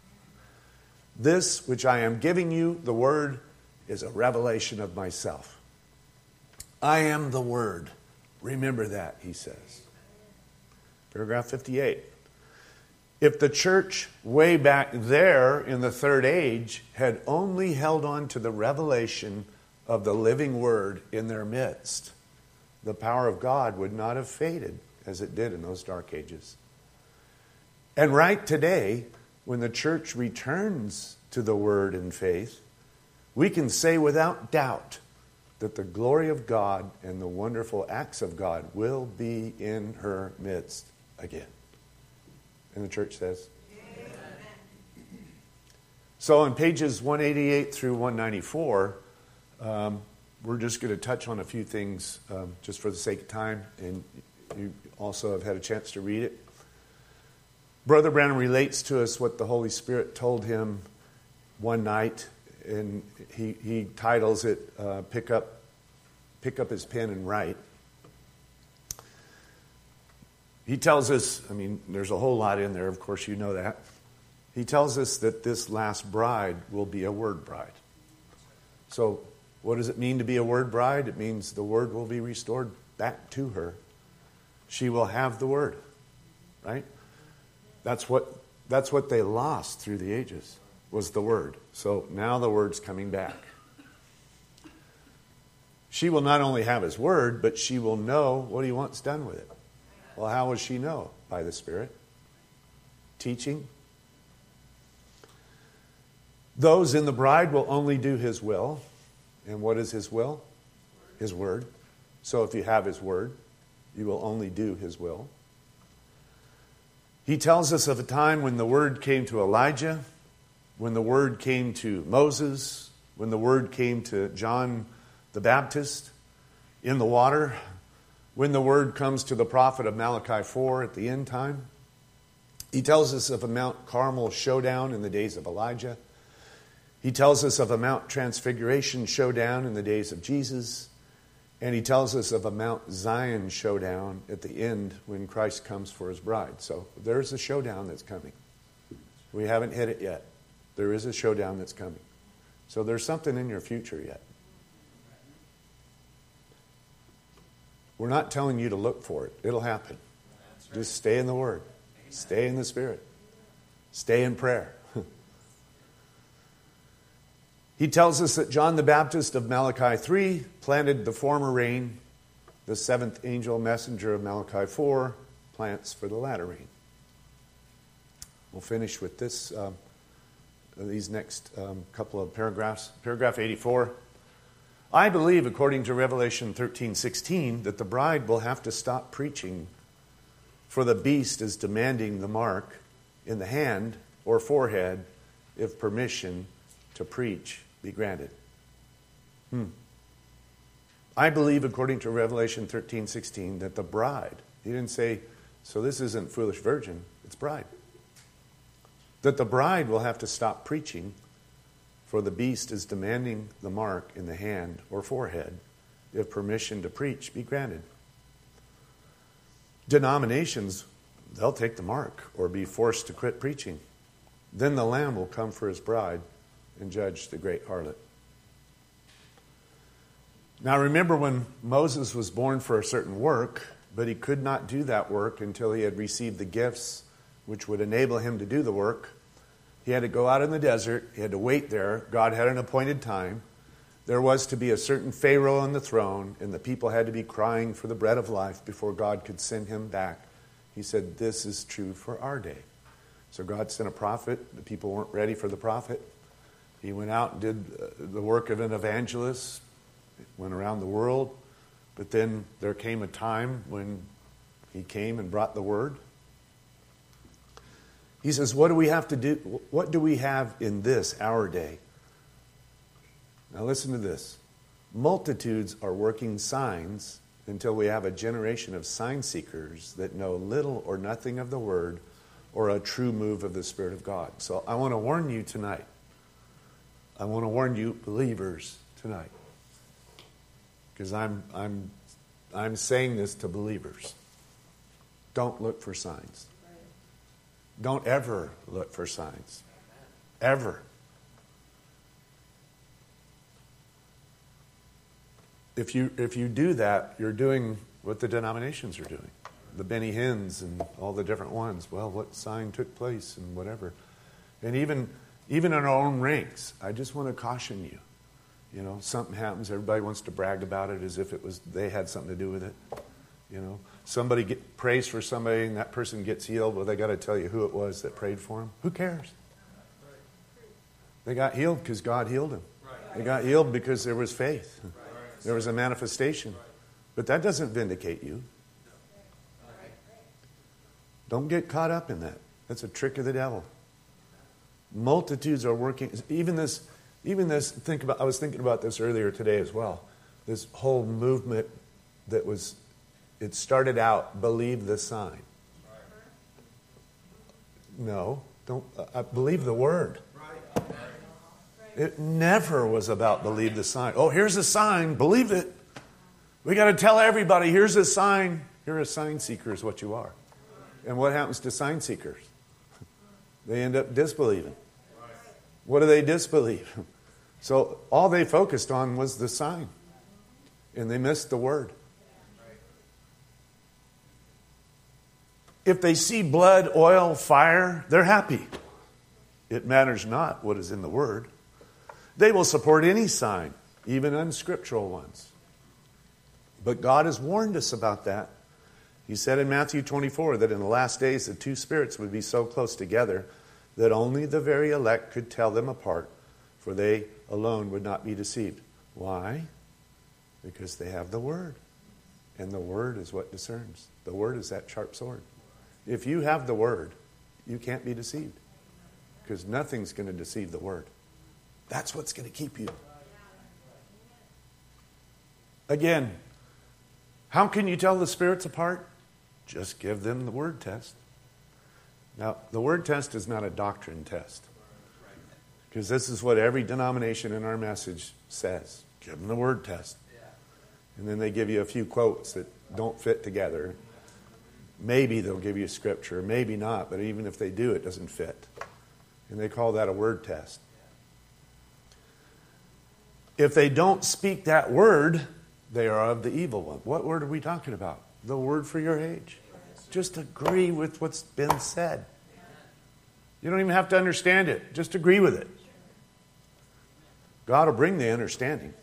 Speaker 1: This which I am giving you, the Word, is a revelation of myself. I am the Word. Remember that, he says. Paragraph 58. If the church way back there in the third age had only held on to the revelation of the living Word in their midst, the power of God would not have faded as it did in those dark ages. And right today, when the church returns to the Word in faith, we can say without doubt that the glory of God and the wonderful acts of God will be in her midst again. And the church says, amen. So on pages 188 through 194, we're just going to touch on a few things just for the sake of time, and you also have had a chance to read it. Brother Branham relates to us what the Holy Spirit told him one night, and he titles it, Pick Up His Pen and Write. He tells us, there's a whole lot in there, of course you know that. He tells us that this last bride will be a word bride. So what does it mean to be a word bride? It means the word will be restored back to her. She will have the word, right? That's what they lost through the ages, was the word. So now the word's coming back. She will not only have his word, but she will know what he wants done with it. Well, how will she know? By the Spirit. Teaching. Those in the bride will only do his will. And what is his will? His word. So if you have his word, you will only do his will. He tells us of a time when the word came to Elijah, when the word came to Moses, when the word came to John the Baptist in the water, when the word comes to the prophet of Malachi 4 at the end time. He tells us of a Mount Carmel showdown in the days of Elijah. He tells us of a Mount Transfiguration showdown in the days of Jesus. And he tells us of a Mount Zion showdown at the end when Christ comes for his bride. So there's a showdown that's coming. We haven't hit it yet. There is a showdown that's coming. So there's something in your future yet. We're not telling you to look for it. It'll happen. Right. Just stay in the Word. Amen. Stay in the Spirit. Stay in prayer. He tells us that John the Baptist of Malachi 3 planted the former rain. The seventh angel messenger of Malachi 4 plants for the latter rain. We'll finish with this, these next couple of paragraphs. Paragraph 84. I believe, according to Revelation 13:16, that the bride will have to stop preaching, for the beast is demanding the mark in the hand or forehead if permission to preach be granted. I believe, according to Revelation 13:16, that the bride, he didn't say, so this isn't foolish virgin, it's bride. That the bride will have to stop preaching, for the beast is demanding the mark in the hand or forehead if permission to preach be granted. Denominations, they'll take the mark or be forced to quit preaching. Then the Lamb will come for his bride and judge the great harlot. Now remember, when Moses was born for a certain work, but he could not do that work until he had received the gifts which would enable him to do the work. He had to go out in the desert. He had to wait there. God had an appointed time. There was to be a certain Pharaoh on the throne, and the people had to be crying for the bread of life before God could send him back. He said, this is true for our day. So God sent a prophet. The people weren't ready for the prophet. He went out and did the work of an evangelist, went around the world. But then there came a time when he came and brought the word. He says, what do we have to do? What do we have in this, our day? Now listen to this. Multitudes are working signs until we have a generation of sign seekers that know little or nothing of the Word or a true move of the Spirit of God. So I want to warn you tonight. I want to warn you believers tonight. Because I'm saying this to believers. Don't look for signs. Don't ever look for signs. Ever. If you do that, you're doing what the denominations are doing. The Benny Hinns and all the different ones. Well, what sign took place and whatever. And even in our own ranks, I just want to caution you. You know, something happens, everybody wants to brag about it as if they had something to do with it. You know, somebody prays for somebody and that person gets healed. Well, they got to tell you who it was that prayed for them. Who cares? They got healed because God healed them. They got healed because there was faith. There was a manifestation. But that doesn't vindicate you. Don't get caught up in that. That's a trick of the devil. Multitudes are working. Even this. I was thinking about this earlier today as well. This whole movement it started out, believe the sign. No, don't. Believe the word. It never was about believe the sign. Oh, here's a sign. Believe it. We got to tell everybody, here's a sign. You're a sign seeker is what you are. And what happens to sign seekers? They end up disbelieving. What do they disbelieve? So all they focused on was the sign. And they missed the word. If they see blood, oil, fire, they're happy. It matters not what is in the word. They will support any sign, even unscriptural ones. But God has warned us about that. He said in Matthew 24 that in the last days the two spirits would be so close together that only the very elect could tell them apart, for they alone would not be deceived. Why? Because they have the Word. And the Word is what discerns. The Word is that sharp sword. If you have the Word, you can't be deceived. Because nothing's going to deceive the Word. That's what's going to keep you. Again, how can you tell the spirits apart? Just give them the word test. Now, the word test is not a doctrine test. Because this is what every denomination in our message says. Give them the word test. And then they give you a few quotes that don't fit together. Maybe they'll give you scripture, maybe not. But even if they do, it doesn't fit. And they call that a word test. If they don't speak that word, they are of the evil one. What word are we talking about? The word for your age. Just agree with what's been said. You don't even have to understand it. Just agree with it. God will bring the understanding.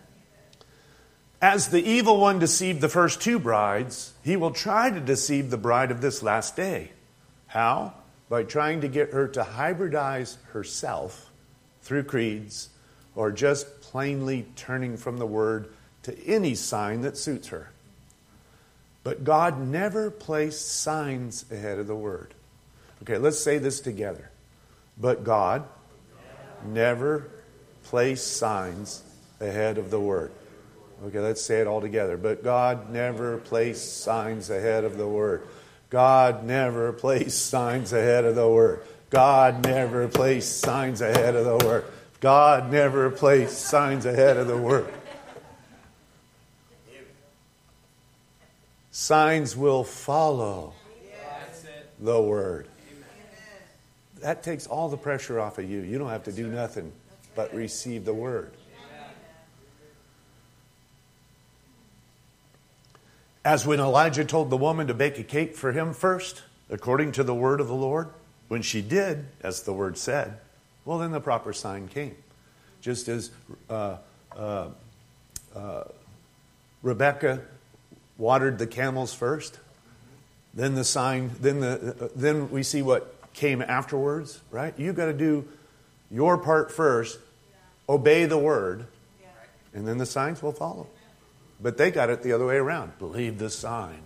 Speaker 1: As the evil one deceived the first two brides, he will try to deceive the bride of this last day. How? By trying to get her to hybridize herself through creeds or just plainly turning from the word to any sign that suits her. But God never placed signs ahead of the word. Okay, let's say this together. But God never placed signs ahead of the word. Okay, let's say it all together. But God never placed signs ahead of the word. God never placed signs ahead of the word. God never placed signs ahead of the word. God never placed signs ahead of the word. Signs will follow the word. That takes all the pressure off of you. You don't have to do nothing but receive the word. As when Elijah told the woman to bake a cake for him first, according to the word of the Lord, when she did, as the word said, well, then the proper sign came. Just as Rebecca watered the camels first, then the sign, then we see what came afterwards, right? You've got to do your part first, obey the word, and then the signs will follow. But they got it the other way around. Believe the sign.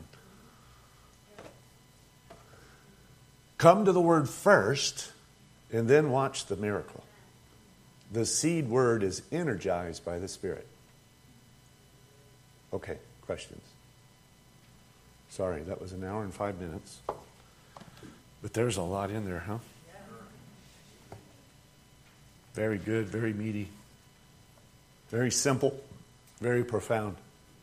Speaker 1: Come to the word first, and then watch the miracle. The seed word is energized by the Spirit. Okay, questions? Sorry, that was an hour and 5 minutes. But there's a lot in there, huh? Very good, very meaty, very simple, very profound.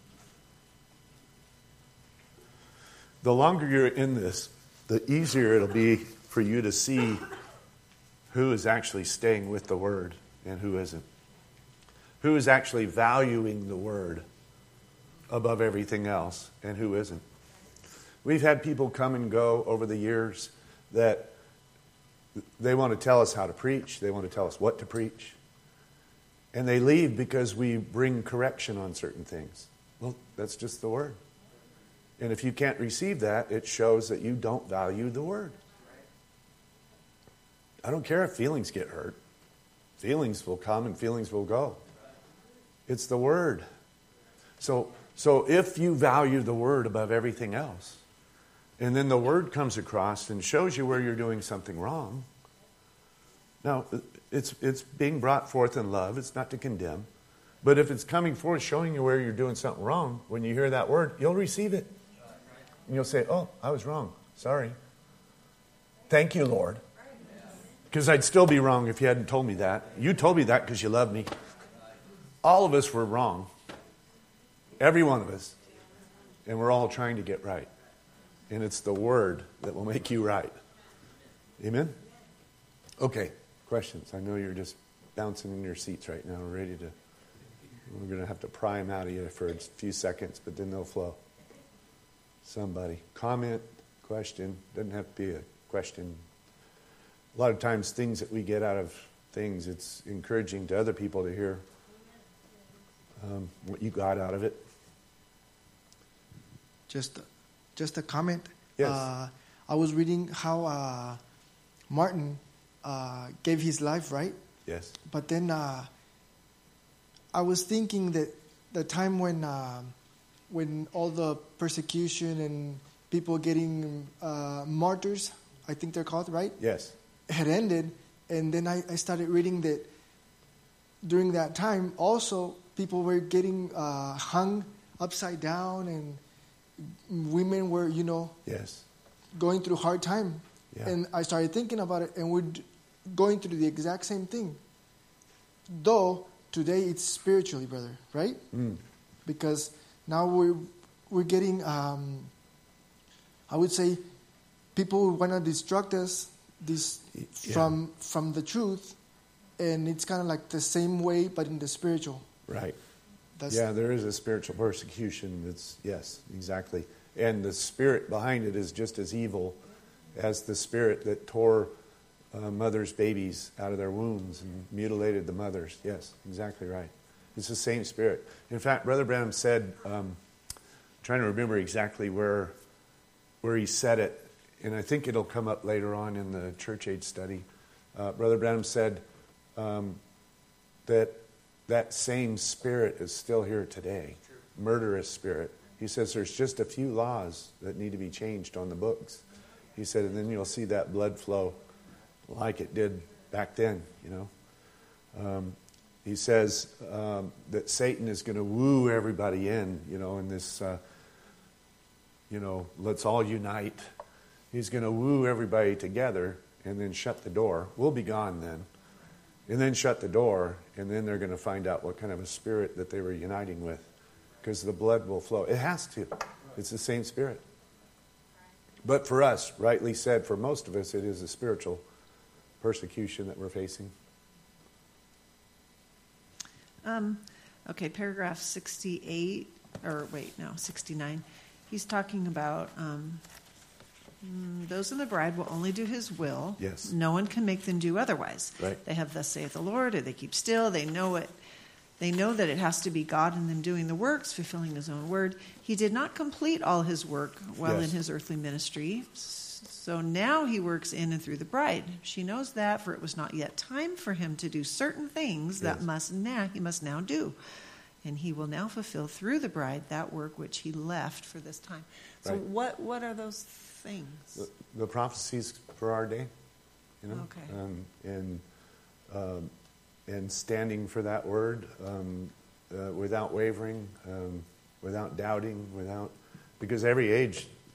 Speaker 1: The longer you're in this, the easier it'll be for you to see who is actually staying with the Word and who isn't. Who is actually valuing the Word above everything else and who isn't. We've had people come and go over the years that they want to tell us how to preach. They want to tell us what to preach. And they leave because we bring correction on certain things. Well, that's just the Word. And if you can't receive that, it shows that you don't value the Word. I don't care if feelings get hurt. Feelings will come and feelings will go. It's the Word. So if you value the Word above everything else, and then the Word comes across and shows you where you're doing something wrong. Now, it's being brought forth in love. It's not to condemn. But if it's coming forth showing you where you're doing something wrong, when you hear that word, you'll receive it. And you'll say, oh, I was wrong. Sorry. Thank you, Lord. Because I'd still be wrong if you hadn't told me that. You told me that because you love me. All of us were wrong. Every one of us. And we're all trying to get right. And it's the Word that will make you right. Amen? Okay, questions. I know you're just bouncing in your seats right now, ready to... We're going to have to pry them out of you for a few seconds, but then they'll flow. Somebody. Comment, question. Doesn't have to be a question. A lot of times things that we get out of things, it's encouraging to other people to hear what you got out of it.
Speaker 3: Just a comment.
Speaker 1: Yes.
Speaker 3: I was reading how Martin gave his life, right?
Speaker 1: Yes.
Speaker 3: But then I was thinking that the time when all the persecution and people getting martyrs, I think they're called, right?
Speaker 1: Yes.
Speaker 3: Had ended, and then I started reading that during that time also people were getting hung upside down, and women were,
Speaker 1: yes,
Speaker 3: going through hard time.
Speaker 1: Yeah.
Speaker 3: And I started thinking about it, and we're going through the exact same thing. Though today it's spiritually, brother, right? Because now we're getting, I would say, people want to distract us from the truth, and it's kind of like the same way, but in the spiritual.
Speaker 1: Right. There is a spiritual persecution. Yes, exactly. And the spirit behind it is just as evil as the spirit that tore mothers' babies out of their wombs and mutilated the mothers. Yes, exactly right. It's the same spirit. In fact, Brother Branham said, trying to remember exactly where he said it, and I think it'll come up later on in the church age study. Brother Branham said that same spirit is still here today, murderous spirit. He says there's just a few laws that need to be changed on the books. He said, and then you'll see that blood flow like it did back then, He says that Satan is going to woo everybody in this, let's all unite. He's going to woo everybody together and then shut the door. We'll be gone then. And then shut the door, and then they're going to find out what kind of a spirit that they were uniting with. Because the blood will flow. It has to. It's the same spirit. But for us, rightly said, for most of us, it is a spiritual persecution that we're facing.
Speaker 4: Okay, paragraph 68, 69. He's talking about those in the bride will only do his will.
Speaker 1: Yes.
Speaker 4: No one can make them do otherwise.
Speaker 1: Right.
Speaker 4: They have thus saith the Lord, or they keep still. They know it. They know that it has to be God in them doing the works, fulfilling his own word. He did not complete all his work while in his earthly ministry. So now he works in and through the bride. She knows that, for it was not yet time for him to do certain things that he must now do. And he will now fulfill through the bride that work which he left for this time. So what are those things?
Speaker 1: The prophecies for our day,
Speaker 4: Okay.
Speaker 1: And standing for that word without wavering, without doubting, because every age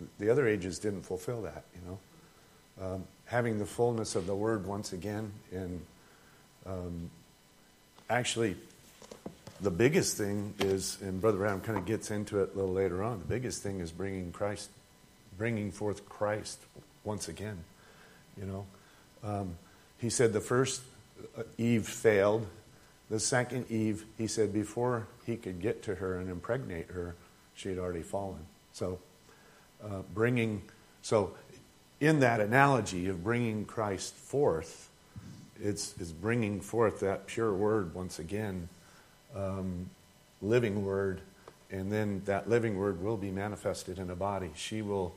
Speaker 1: the other ages didn't fulfill that, you know. Having the fullness of the Word once again, and actually, the biggest thing is, and Brother Branham kind of gets into it a little later on, the biggest thing is bringing forth Christ once again, you know. He said the first Eve failed. The second Eve, he said, before he could get to her and impregnate her, she had already fallen. So, in that analogy of bringing Christ forth, it's bringing forth that pure Word once again, living Word, and then that living Word will be manifested in a body. She will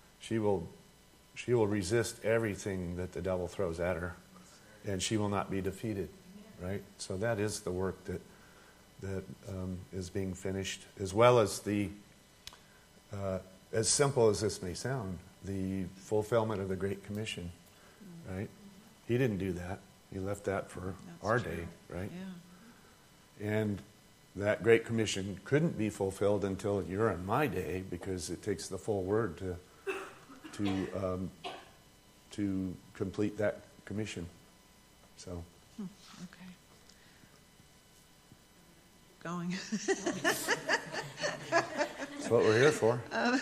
Speaker 1: resist everything that the devil throws at her, and she will not be defeated. Right? So that is the work that is being finished, as well as the, as simple as this may sound, the fulfillment of the Great Commission. Right? He didn't do that. He left that for our day. Right?
Speaker 4: Yeah.
Speaker 1: And that Great Commission couldn't be fulfilled until you're in my day, because it takes the full Word to complete that commission. So.
Speaker 4: Okay. Going.
Speaker 1: That's what we're here for.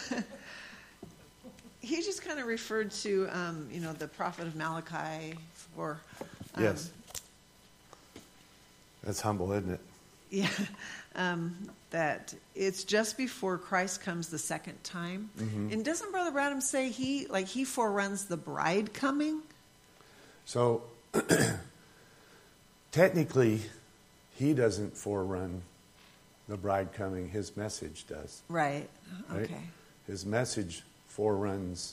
Speaker 4: He just kind of referred to, the prophet of Malachi for.
Speaker 1: Yes. That's humble, isn't it?
Speaker 4: Yeah. That it's just before Christ comes the second time. Mm-hmm. And doesn't Brother Branham say he foreruns the bride coming?
Speaker 1: So, technically, he doesn't forerun the bride coming. His message does.
Speaker 4: Right. Okay.
Speaker 1: His message foreruns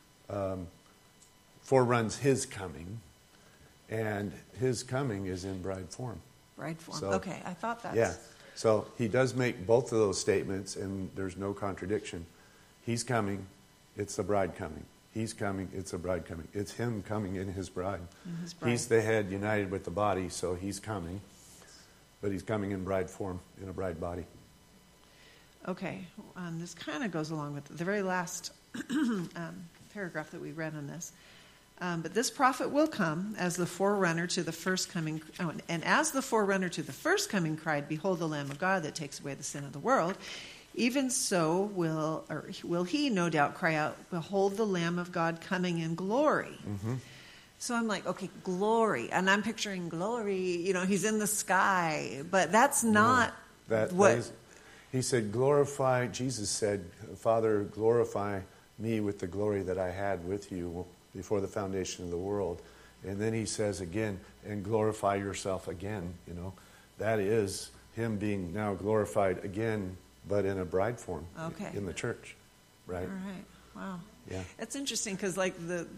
Speaker 1: his coming, and his coming is in bride form.
Speaker 4: Bride form.
Speaker 1: So,
Speaker 4: okay, I thought that's...
Speaker 1: Yeah. So he does make both of those statements, and there's no contradiction. He's coming, it's the bride coming. He's coming, it's the bride coming. It's him coming in his bride. He's the head united with the body, so he's coming. But he's coming in bride form, in a bride body.
Speaker 4: Okay. This kind of goes along with the very last paragraph that we read on this. But this prophet will come as the forerunner to the first coming. Oh, and as the forerunner to the first coming cried, "Behold the Lamb of God that takes away the sin of the world," even so will he no doubt cry out, "Behold the Lamb of God coming in glory." Mm-hmm. So I'm like, okay, glory. And I'm picturing glory, he's in the sky. But that's not
Speaker 1: he said, glorify, Jesus said, "Father, glorify me with the glory that I had with you before the foundation of the world." And then he says again, "And glorify yourself again." That is him being now glorified again, but in a bride form, in the church, right?
Speaker 4: All right. Wow.
Speaker 1: Yeah.
Speaker 4: That's interesting because, like,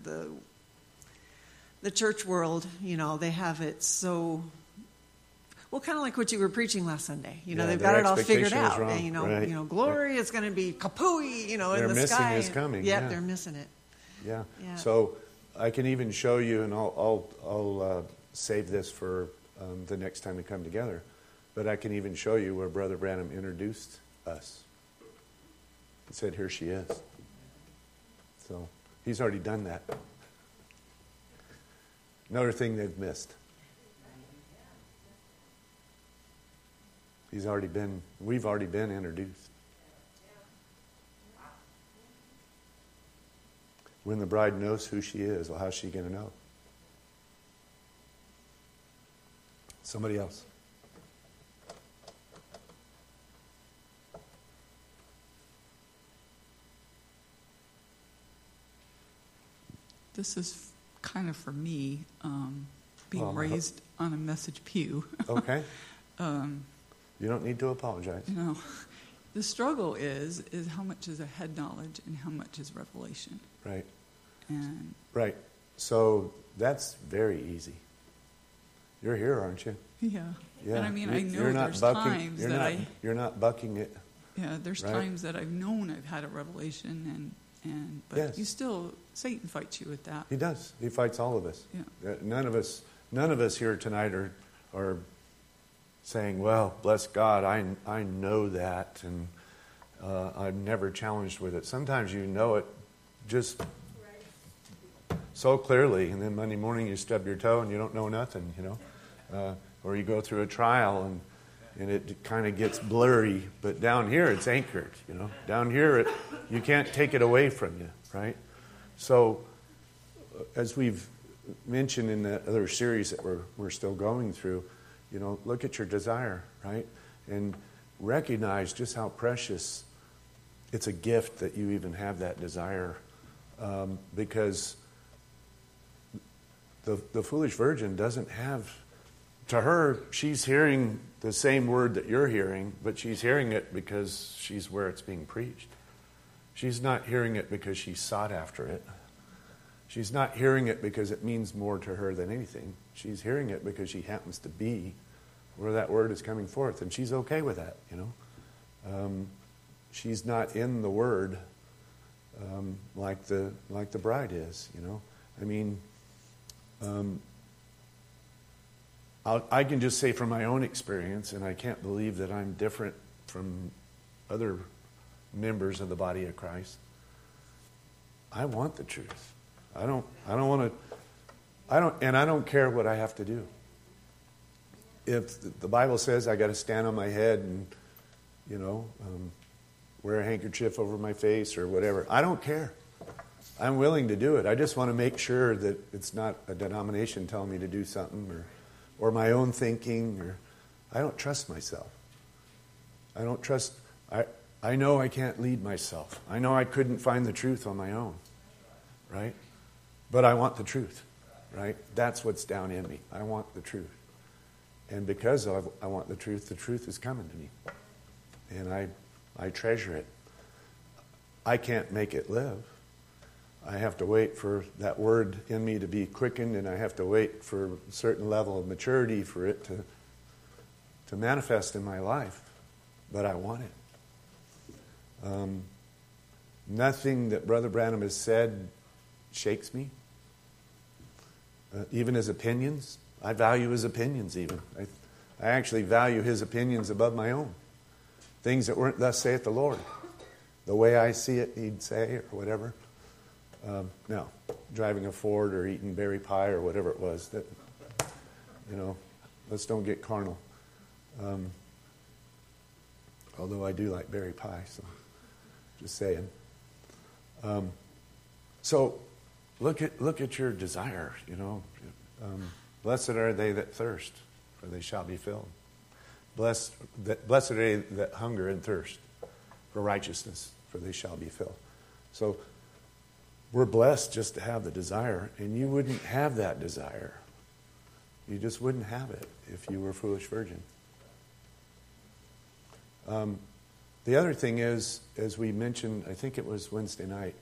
Speaker 4: the church world, they have it so... Well, kind of like what you were preaching last Sunday. They've got it all figured out.
Speaker 1: Wrong,
Speaker 4: and,
Speaker 1: right.
Speaker 4: Glory is going to be kapooey, in the sky.
Speaker 1: They're missing his coming.
Speaker 4: Yep, they're missing it.
Speaker 1: Yeah. So I can even show you, and I'll save this for the next time we come together. But I can even show you where Brother Branham introduced us. He said, "Here she is." So he's already done that. Another thing they've missed. We've already been introduced. When the bride knows who she is, well, how's she going to know? Somebody else.
Speaker 5: This is kind of for me, being raised on a message pew.
Speaker 1: Okay. You don't need to apologize.
Speaker 5: No. The struggle is how much is a head knowledge and how much is revelation.
Speaker 1: Right.
Speaker 5: And
Speaker 1: right. So that's very easy. You're here, aren't you?
Speaker 5: Yeah.
Speaker 1: Yeah.
Speaker 5: And I mean, I know there's times that
Speaker 1: you're not bucking it.
Speaker 5: Yeah, there's times that I've known I've had a revelation but you still, Satan fights you with that.
Speaker 1: He does. He fights all of us.
Speaker 5: Yeah.
Speaker 1: None of us here tonight are saying, "Well, bless God, I know that," and I'm never challenged with it. Sometimes you know it just so clearly, and then Monday morning you stub your toe and you don't know nothing, or you go through a trial and it kind of gets blurry, but down here it's anchored, Down here you can't take it away from you, right? So as we've mentioned in the other series that we're still going through, look at your desire, right? And recognize just how precious it's a gift that you even have that desire, because the foolish virgin doesn't have, to her, she's hearing the same word that you're hearing, but she's hearing it because she's where it's being preached. She's not hearing it because she sought after it. She's not hearing it because it means more to her than anything. She's hearing it because she happens to be where that word is coming forth, and she's okay with that, She's not in the word like the bride is, I can just say from my own experience, and I can't believe that I'm different from other members of the body of Christ. I want the truth. I don't care what I have to do. If the Bible says I got to stand on my head and, wear a handkerchief over my face or whatever, I don't care. I'm willing to do it. I just want to make sure that it's not a denomination telling me to do something or my own thinking. Or I don't trust myself. I don't trust. I know I can't lead myself. I know I couldn't find the truth on my own, right? But I want the truth, right? That's what's down in me. I want the truth. And because I want the truth is coming to me. And I treasure it. I can't make it live. I have to wait for that word in me to be quickened, and I have to wait for a certain level of maturity for it to manifest in my life. But I want it. Nothing that Brother Branham has said shakes me. Even his opinions. I value his opinions even. I actually value his opinions above my own. Things that weren't thus saith the Lord. The way I see it, he'd say, or whatever. No, driving a Ford or eating berry pie or whatever it was. That, let's don't get carnal. Although I do like berry pie, so just saying. So look at your desire. Blessed are they that thirst, for they shall be filled. Blessed are they that hunger and thirst for righteousness, for they shall be filled. So we're blessed just to have the desire, and you wouldn't have that desire. You just wouldn't have it if you were a foolish virgin. The other thing is, as we mentioned, I think it was Wednesday night,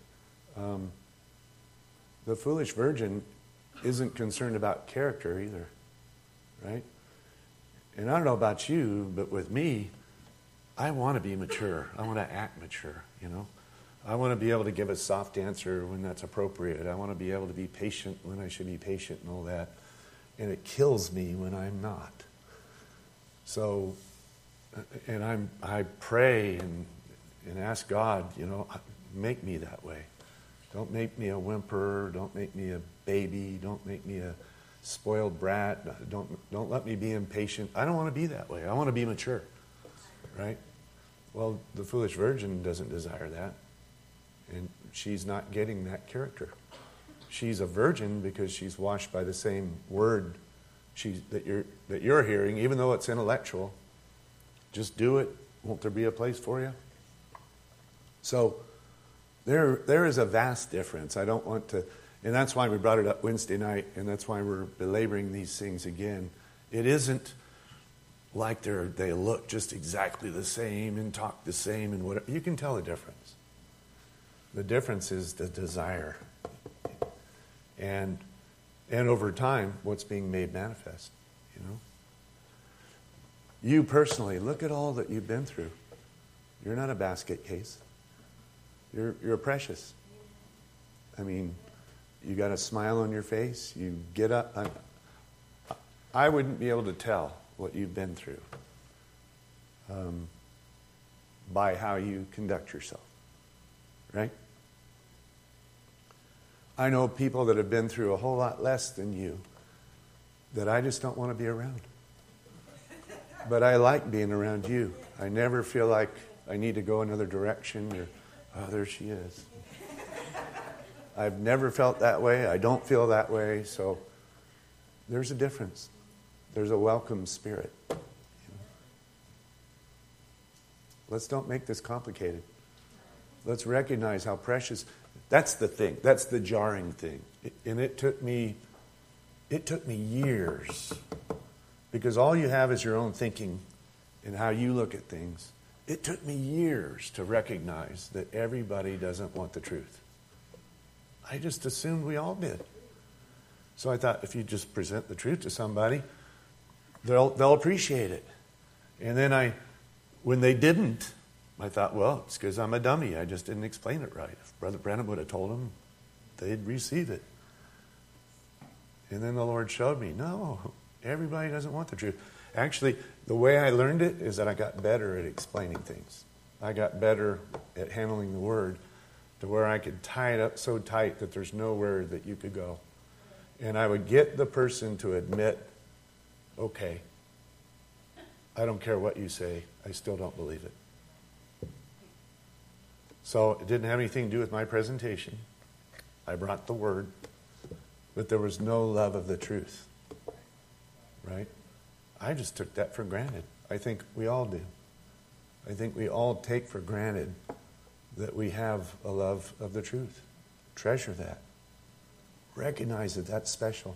Speaker 1: the foolish virgin isn't concerned about character either, right? And I don't know about you, but with me, I want to be mature. I want to act mature, I want to be able to give a soft answer when that's appropriate. I want to be able to be patient when I should be patient and all that. And it kills me when I'm not. So, and I pray and ask God, make me that way. Don't make me a whimper. Don't make me a baby. Don't make me a spoiled brat. Don't let me be impatient. I don't want to be that way. I want to be mature, right? Well, the foolish virgin doesn't desire that, and she's not getting that character. She's a virgin because she's washed by the same word that you're hearing, even though it's intellectual. Just do it. Won't there be a place for you? So there is a vast difference. I don't want to. And that's why we brought it up Wednesday night, and that's why we're belaboring these things again. It isn't like they look just exactly the same and talk the same and whatever. You can tell the difference. The difference is the desire. And over time, what's being made manifest, You personally, look at all that you've been through. You're not a basket case. You're precious. I mean, you got a smile on your face. You get up. I wouldn't be able to tell what you've been through. by how you conduct yourself. Right? I know people that have been through a whole lot less than you that I just don't want to be around. But I like being around you. I never feel like I need to go another direction or, oh, there she is. I've never felt that way. I don't feel that way. So there's a difference. There's a welcome spirit. Let's don't make this complicated. Let's recognize how precious. That's the thing. That's the jarring thing. And it took me years, because all you have is your own thinking and how you look at things. It took me years to recognize that everybody doesn't want the truth. I just assumed we all did. So I thought, if you just present the truth to somebody, they'll appreciate it. And then when they didn't, I thought, well, it's because I'm a dummy. I just didn't explain it right. If Brother Brenham would have told them, they'd receive it. And then the Lord showed me, no, everybody doesn't want the truth. Actually, the way I learned it is that I got better at explaining things. I got better at handling the word to where I could tie it up so tight that there's nowhere that you could go. And I would get the person to admit, okay, I don't care what you say, I still don't believe it. So it didn't have anything to do with my presentation. I brought the word, but there was no love of the truth. Right? I just took that for granted. I think we all do. I think we all take for granted that we have a love of the truth. Treasure that. Recognize that that's special.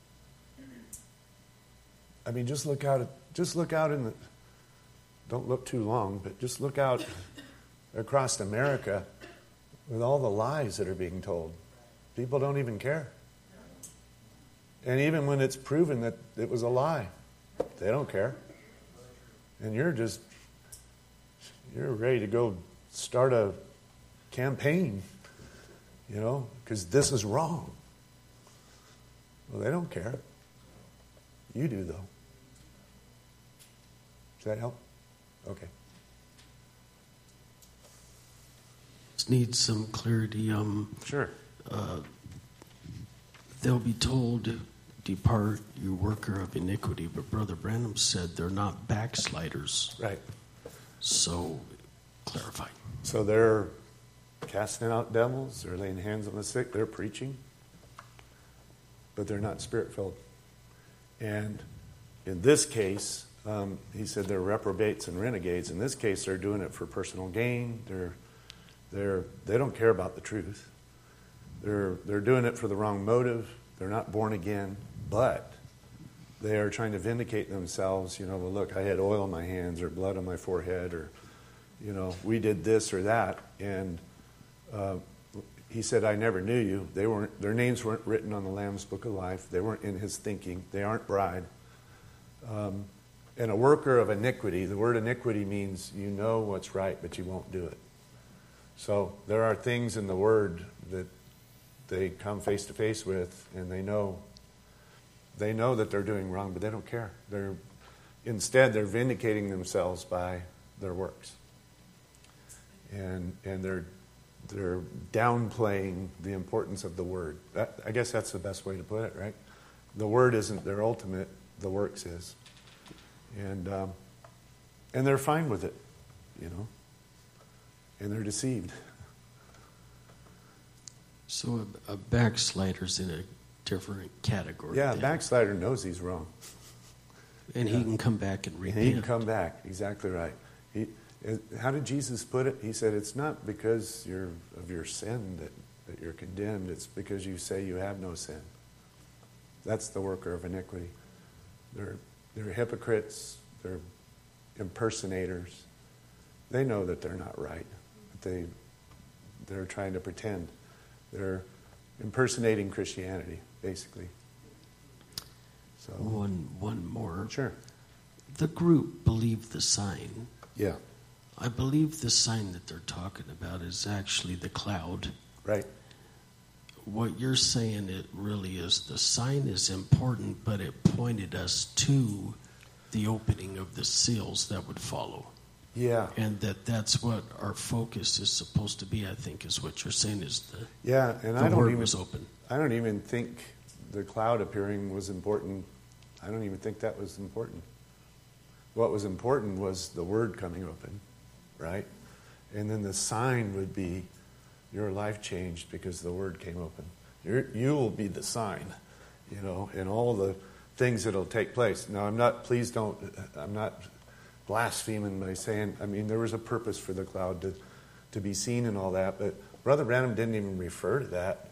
Speaker 1: I mean, just look out in the, don't look too long, but just look out across America with all the lies that are being told. People don't even care. And even when it's proven that it was a lie, they don't care. And you're ready to go start a campaign, because this is wrong. Well, they don't care. You do, though. Does that help? Okay.
Speaker 6: Just need some clarity.
Speaker 1: Sure.
Speaker 6: They'll be told, depart, you worker of iniquity. But Brother Branham said they're not backsliders.
Speaker 1: Right.
Speaker 6: So, clarify.
Speaker 1: So they're casting out devils, they're laying hands on the sick, they're preaching, but they're not spirit-filled. And in this case, he said they're reprobates and renegades. In this case, they're doing it for personal gain. They don't care about the truth. They're doing it for the wrong motive. They're not born again, but they are trying to vindicate themselves. Well, look, I had oil on my hands or blood on my forehead, or we did this or that. And he said, I never knew you. Their names weren't written on the Lamb's Book of Life. They weren't in his thinking. They aren't bride. And a worker of iniquity, the word iniquity means you know what's right, but you won't do it. So there are things in the word that they come face to face with, and they know that they're doing wrong, but they don't care. Instead, they're vindicating themselves by their works. And they're downplaying the importance of the word. I guess that's the best way to put it, right? The word isn't their ultimate, the works is. And they're fine with it, and they're deceived.
Speaker 6: So a backslider's in a different category.
Speaker 1: Yeah, a backslider knows he's wrong.
Speaker 6: And he can come back and repent.
Speaker 1: He can come back, exactly right. How did Jesus put it? He said, it's not because of your sin that you're condemned. It's because you say you have no sin. That's the worker of iniquity. They're hypocrites. They're impersonators. They know that they're not right. But they're trying to pretend. They're impersonating Christianity, basically. So
Speaker 6: one more.
Speaker 1: Sure.
Speaker 6: The group Believe the Sign.
Speaker 1: Yeah.
Speaker 6: I believe the sign that they're talking about is actually the cloud.
Speaker 1: Right.
Speaker 6: What you're saying, it really is, the sign is important, but it pointed us to the opening of the seals that would follow.
Speaker 1: Yeah.
Speaker 6: And that's what our focus is supposed to be, I think, is what you're saying is
Speaker 1: and
Speaker 6: the word was open.
Speaker 1: I don't even think the cloud appearing was important. I don't even think that was important. What was important was the word coming open, right? And then the sign would be your life changed because the word came open. You will be the sign, and all the things that'll take place. Now, I'm not blaspheming by saying, there was a purpose for the cloud to be seen and all that, but Brother Branham didn't even refer to that.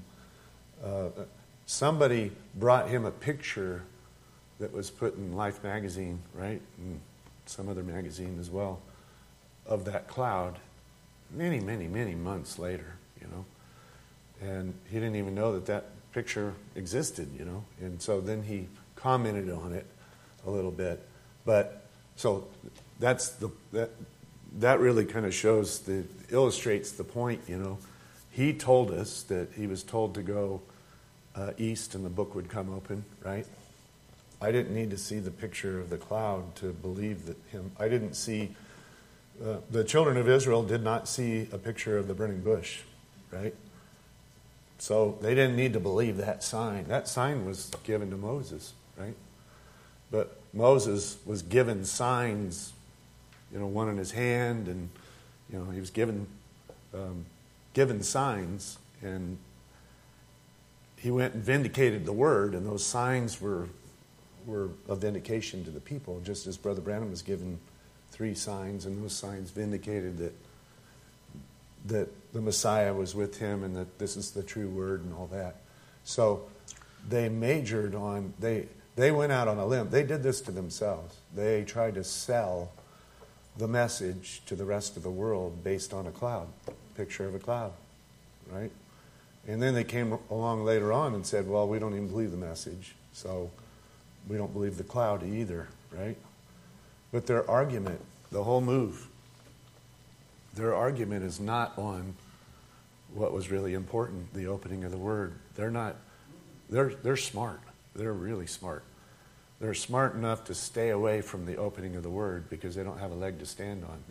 Speaker 1: Somebody brought him a picture that was put in Life magazine, right, and some other magazine as well, of that cloud many, many, many months later, and he didn't even know that picture existed, and so then he commented on it a little bit, but so that really kind of illustrates the point, He told us that he was told to go east and the book would come open, right? I didn't need to see the picture of the cloud to believe that I didn't see, the children of Israel did not see a picture of the burning bush, right? So they didn't need to believe that sign. That sign was given to Moses, right? But Moses was given signs, one in his hand, and, he was given signs, and he went and vindicated the word, and those signs were a vindication to the people, just as Brother Branham was given 3 signs, and those signs vindicated that the Messiah was with him and that this is the true word and all that. So they majored on, they went out on a limb. They did this to themselves. They tried to sell the message to the rest of the world based on a cloud, picture of a cloud, right? And then they came along later on and said, well, we don't even believe the message, so we don't believe the cloud either, right? But their argument, the whole move, their argument is not on what was really important, the opening of the word. They're smart. They're really smart. They're smart enough to stay away from the opening of the word because they don't have a leg to stand on.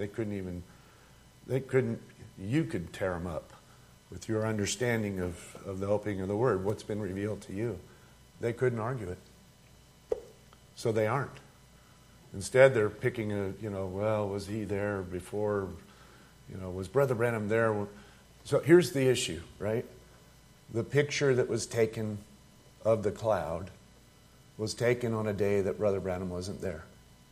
Speaker 1: You could tear them up with your understanding of the opening of the word, what's been revealed to you. They couldn't argue it. So they aren't. Instead, they're picking was he there before, was Brother Branham there? So here's the issue, right? The picture that was taken of the cloud was taken on a day that Brother Branham wasn't there.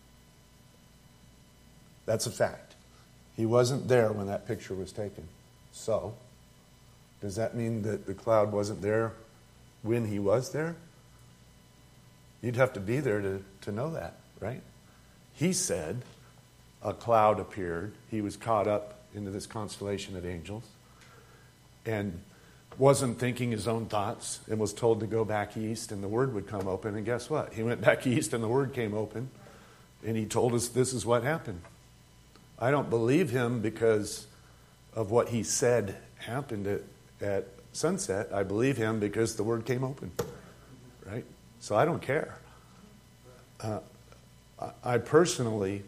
Speaker 1: That's a fact. He wasn't there when that picture was taken. So, does that mean that the cloud wasn't there when he was there? You'd have to be there to know that, right? He said a cloud appeared. He was caught up into this constellation of angels and wasn't thinking his own thoughts and was told to go back east and the word would come open. And guess what? He went back east and the word came open and he told us this is what happened. I don't believe him because of what he said happened at sunset. I believe him because the word came open, right? So I don't care. I personally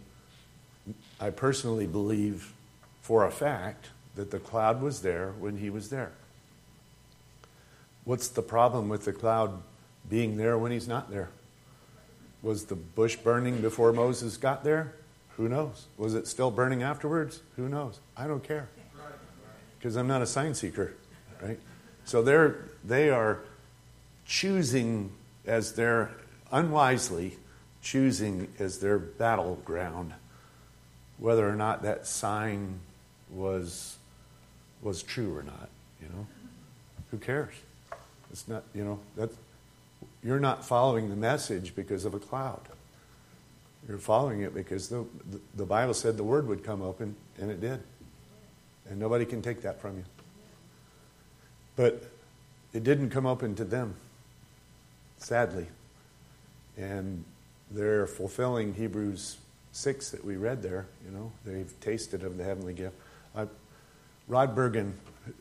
Speaker 1: believe for a fact that the cloud was there when he was there. What's the problem with the cloud being there when he's not there? Was the bush burning before Moses got there? Who knows? Was it still burning afterwards? Who knows? I don't care. Because I'm not a sign seeker, right? So they are choosing as their, unwisely choosing as their battleground whether or not that sign was true or not, Who cares? It's not, you're not following the message because of a cloud. You're following it because the Bible said the word would come open, and it did. And nobody can take that from you. But it didn't come open to them, sadly. And they're fulfilling Hebrews 6 that we read there. They've tasted of the heavenly gift. Rod Bergen,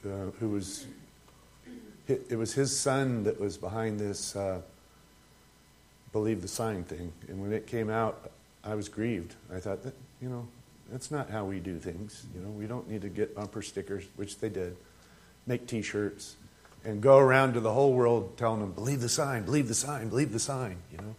Speaker 1: it was his son that was behind this believe the sign thing. And when it came out, I was grieved. I thought that, That's not how we do things. We don't need to get bumper stickers, which they did, make T-shirts, and go around to the whole world telling them, believe the sign, believe the sign, believe the sign,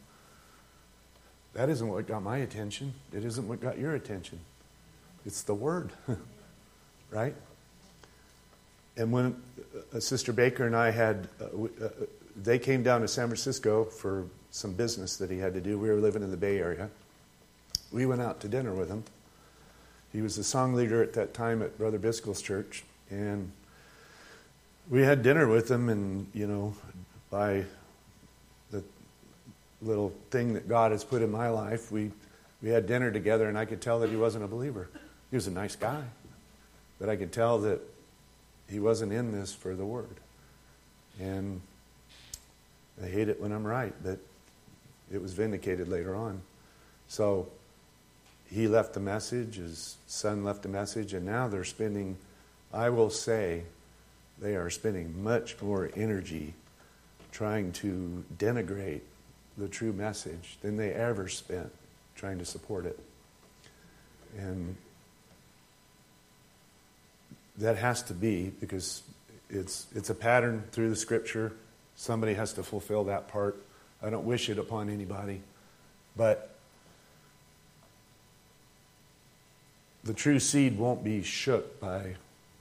Speaker 1: That isn't what got my attention. It isn't what got your attention. It's the Word, right? And when Sister Baker and I they came down to San Francisco for some business that he had to do. We were living in the Bay Area. We went out to dinner with him. He was the song leader at that time at Brother Biscoe's church. And we had dinner with him, and, by the little thing that God has put in my life, we had dinner together, and I could tell that he wasn't a believer. He was a nice guy. But I could tell that he wasn't in this for the Word. And I hate it when I'm right, but it was vindicated later on. So he left the message, his son left the message, and now they're spending, I will say, they are spending much more energy trying to denigrate the true message than they ever spent trying to support it. And that has to be, because it's a pattern through the Scripture. Somebody has to fulfill that part. I don't wish it upon anybody. But the true seed won't be shook by,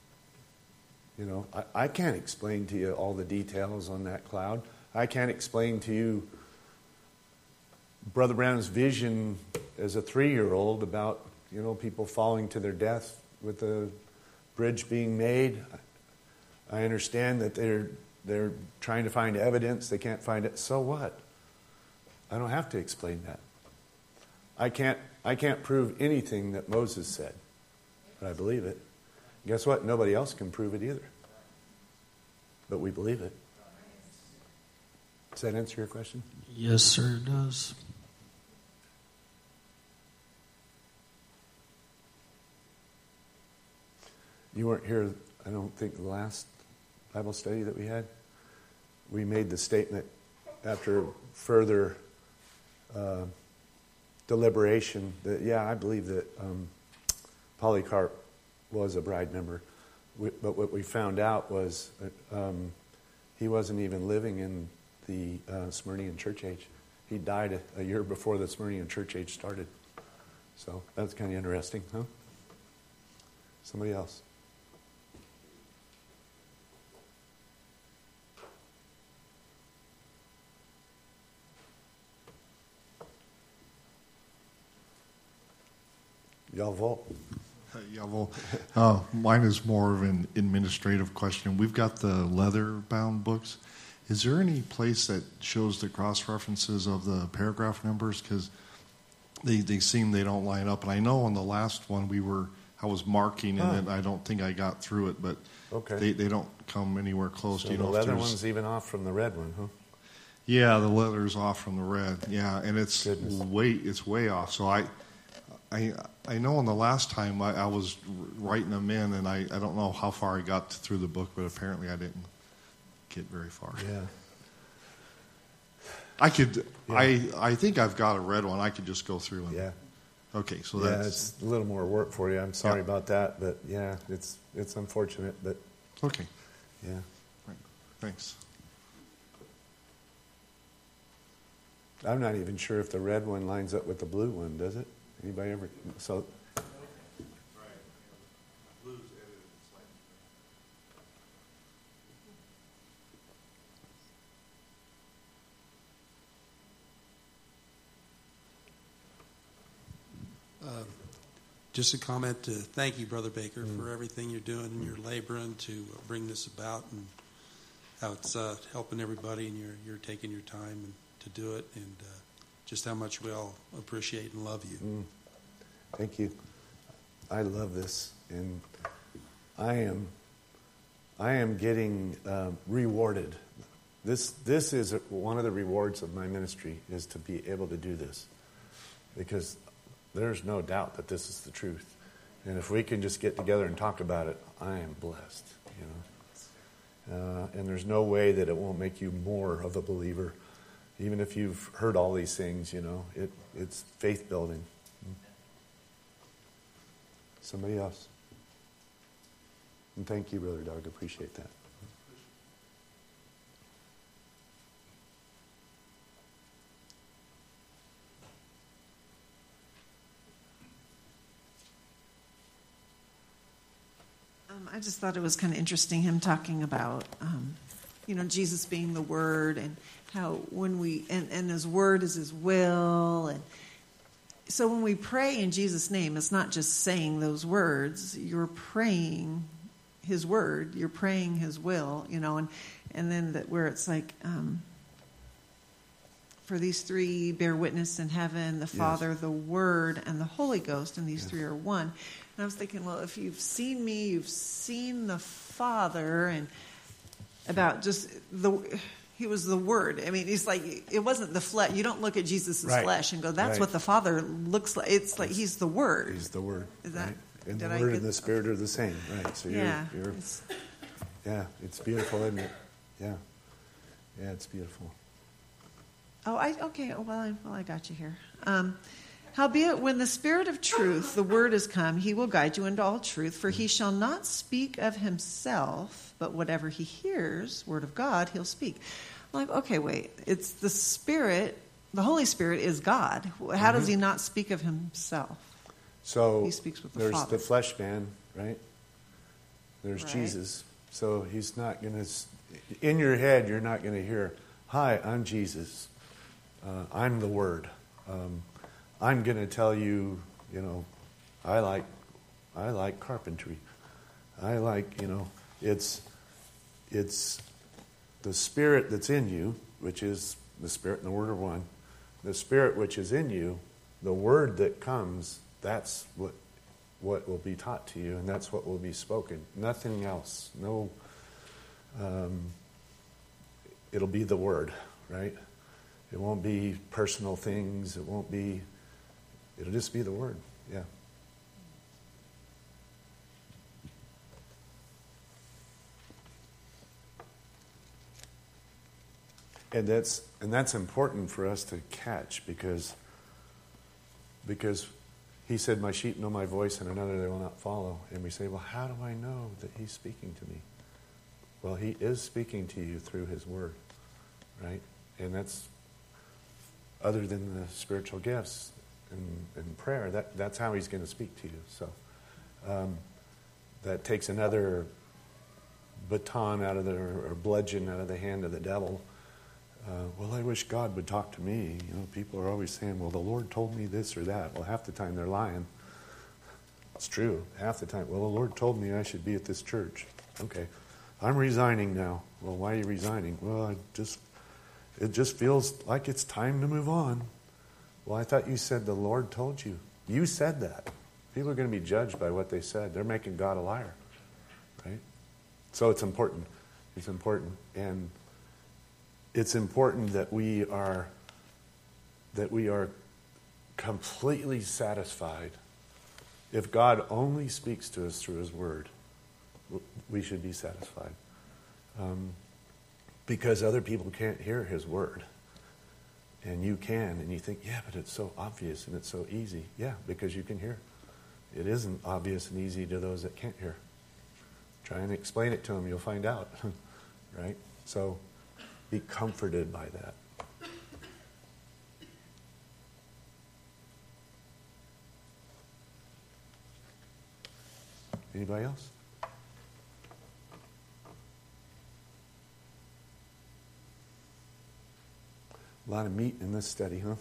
Speaker 1: I can't explain to you all the details on that cloud. I can't explain to you Brother Branham's vision as a 3-year-old about, people falling to their death with the bridge being made. I understand that they're trying to find evidence. They can't find it. So what? I don't have to explain that. I can't prove anything that Moses said, but I believe it. Guess what? Nobody else can prove it either. But we believe it. Does that answer your question?
Speaker 6: Yes, sir, it does.
Speaker 1: You weren't here, I don't think, the last Bible study that we had. We made the statement after further deliberation that, I believe that Polycarp was a bride member. But what we found out was he wasn't even living in the Smyrnian church age. He died a year before the Smyrnian church age started. So that's kind of interesting, huh? Somebody else. Jawohl.
Speaker 7: Jawohl. Mine is more of an administrative question. We've got the leather-bound books. Is there any place that shows the cross-references of the paragraph numbers? Because they seem they don't line up. And I know on the last one I was marking, and then I don't think I got through it, but they don't come anywhere close.
Speaker 1: So
Speaker 7: Do you
Speaker 1: the
Speaker 7: know
Speaker 1: leather one's even off from the red one, huh?
Speaker 7: Yeah, the leather's off from the red. Yeah, and it's way off. So I know on the last time I was writing them in, and I don't know how far I got through the book, but apparently I didn't get very far.
Speaker 1: Yeah.
Speaker 7: I could. Yeah. I think I've got a red one. I could just go through and.
Speaker 1: Yeah.
Speaker 7: Okay, so
Speaker 1: it's a little more work for you. I'm sorry about that, but it's unfortunate, but.
Speaker 7: Okay.
Speaker 1: Yeah.
Speaker 7: Right. Thanks.
Speaker 1: I'm not even sure if the red one lines up with the blue one, does it? Anybody ever? So.
Speaker 8: Just a comment to thank you, Brother Baker, for everything you're doing and you're laboring to bring this about, and how it's helping everybody, and you're taking your time to do it, and just how much we all appreciate and love you.
Speaker 1: Thank you. I love this, and I am getting rewarded. This is one of the rewards of my ministry, is to be able to do this, because there's no doubt that this is the truth. And if we can just get together and talk about it, I am blessed, and there's no way that it won't make you more of a believer. Even if you've heard all these things, it's faith building. Somebody else. And thank you, Brother Doug. Appreciate that.
Speaker 4: I just thought it was kind of interesting him talking about, Jesus being the Word, and how when we and His Word is His will, and so when we pray in Jesus' name, it's not just saying those words. You're praying His Word. You're praying His will. And then that where it's like, for these three bear witness in heaven: the Father, the Word, and the Holy Ghost, and these three are one. And I was thinking, well, if you've seen me, you've seen the Father, and about just He was the Word. I mean, He's like, it wasn't the flesh. You don't look at Jesus' flesh and go, that's what the Father looks like. It's like He's the Word.
Speaker 1: He's the Word.
Speaker 4: Is that?
Speaker 1: Right? And the Word and the Spirit are the same, right? So it's beautiful, isn't it? Yeah, it's beautiful.
Speaker 4: Okay. Well, I got you here. Howbeit, when the Spirit of truth, the Word, is come, He will guide you into all truth, for He shall not speak of Himself, but whatever He hears, Word of God, He'll speak. I'm like, okay, wait. It's the Spirit. The Holy Spirit is God. How does He not speak of Himself?
Speaker 1: So
Speaker 4: He speaks with the
Speaker 1: there's
Speaker 4: Father.
Speaker 1: the flesh man, right? There's Jesus. So He's not going to, in your head, you're not going to hear, hi, I'm Jesus. I'm the Word. I'm going to tell you, I like carpentry. I like, it's the Spirit that's in you, which is the Spirit and the Word are one. The Spirit which is in you, the Word that comes, that's what will be taught to you, and that's what will be spoken. Nothing else. No. It'll be the Word, right? It won't be personal things. It'll just be the Word. Yeah. And that's important for us to catch because He said, my sheep know my voice and another they will not follow. And we say, well, how do I know that He's speaking to me? Well, He is speaking to you through His Word, right? And that's, other than the spiritual gifts and prayer, that's how He's going to speak to you. So that takes another baton or bludgeon out of the hand of the devil. Well, I wish God would talk to me. People are always saying, well, the Lord told me this or that. Well, half the time they're lying. It's true. Half the time, well, the Lord told me I should be at this church. Okay. I'm resigning now. Well, why are you resigning? Well, it just feels like it's time to move on. Well, I thought you said the Lord told you. You said that. People are going to be judged by what they said. They're making God a liar, right? So it's important. It's important. And it's important that we are completely satisfied. If God only speaks to us through His Word, we should be satisfied. Because other people can't hear His Word. And you can. And you think, yeah, but it's so obvious and it's so easy. Yeah, because you can hear. It isn't obvious and easy to those that can't hear. Try and explain it to them. You'll find out. Right? So be comforted by that. Anybody else? A lot of meat in this study, huh?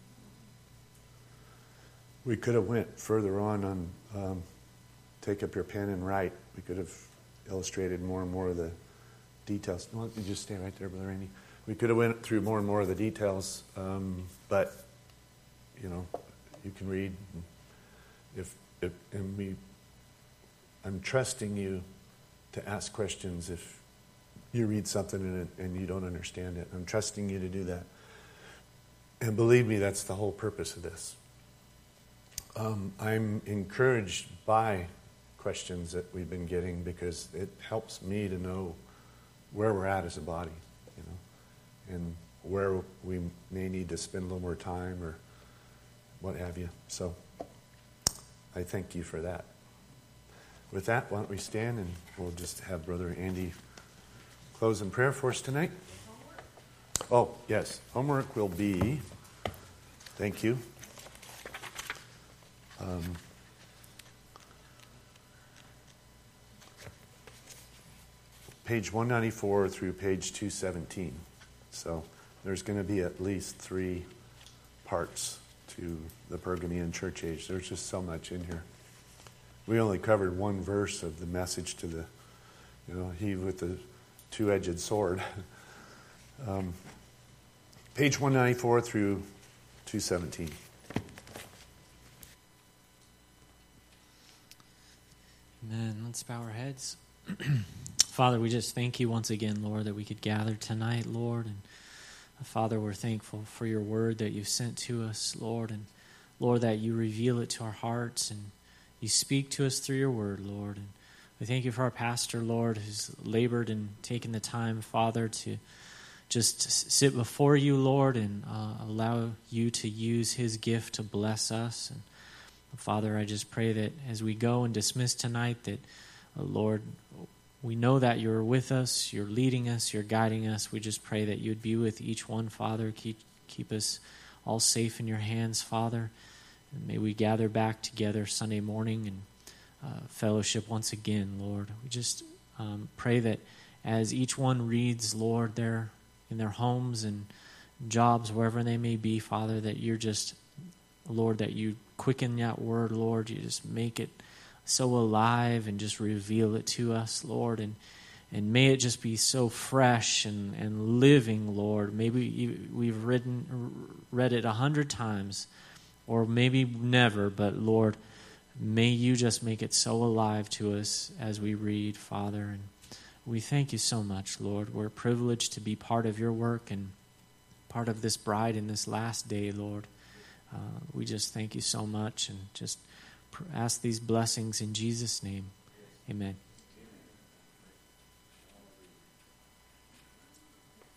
Speaker 1: We could have went further on take up your pen and write. We could have illustrated more and more of the details. Why don't you just stay right there, Brother Randy? We could have went through more and more of the details, but you can read. I'm trusting you to ask questions if you read something and you don't understand it. I'm trusting you to do that. And believe me, that's the whole purpose of this. I'm encouraged by questions that we've been getting because it helps me to know where we're at as a body, and where we may need to spend a little more time or what have you. So I thank you for that. with that, why don't we stand and we'll just have Brother Andy close in prayer for us tonight. Oh, yes. Homework will be, thank you. Page 194 through page 217. So there's going to be at least 3 parts to the Pergamean church age. There's just so much in here. We only covered 1 verse of the message to the, he with the 2-edged sword. Page 194 through 217.
Speaker 9: Amen. Let's bow our heads. Father, we just thank you once again, Lord, that we could gather tonight, Lord. And Father, we're thankful for your word that you've sent to us, Lord. And Lord, that you reveal it to our hearts and you speak to us through your word, Lord. And we thank you for our pastor, Lord, who's labored and taken the time, Father, to just sit before you, Lord, and allow you to use his gift to bless us. And Father, I just pray that as we go and dismiss tonight, that, Lord, we know that you're with us, you're leading us, you're guiding us. We just pray that you would be with each one, Father. Keep us all safe in your hands, Father. And may we gather back together Sunday morning and fellowship once again, Lord. We just pray that as each one reads, Lord, in their homes and jobs, wherever they may be, Father, that you're just, Lord, that you quicken that word, Lord. You just make it so alive and just reveal it to us, Lord. And may it just be so fresh and living, Lord. Maybe we've read it 100 times or maybe never, but Lord, may you just make it so alive to us as we read, Father. And we thank you so much, Lord. We're privileged to be part of your work and part of this bride in this last day, Lord. We just thank you so much and just ask these blessings in Jesus' name. Amen.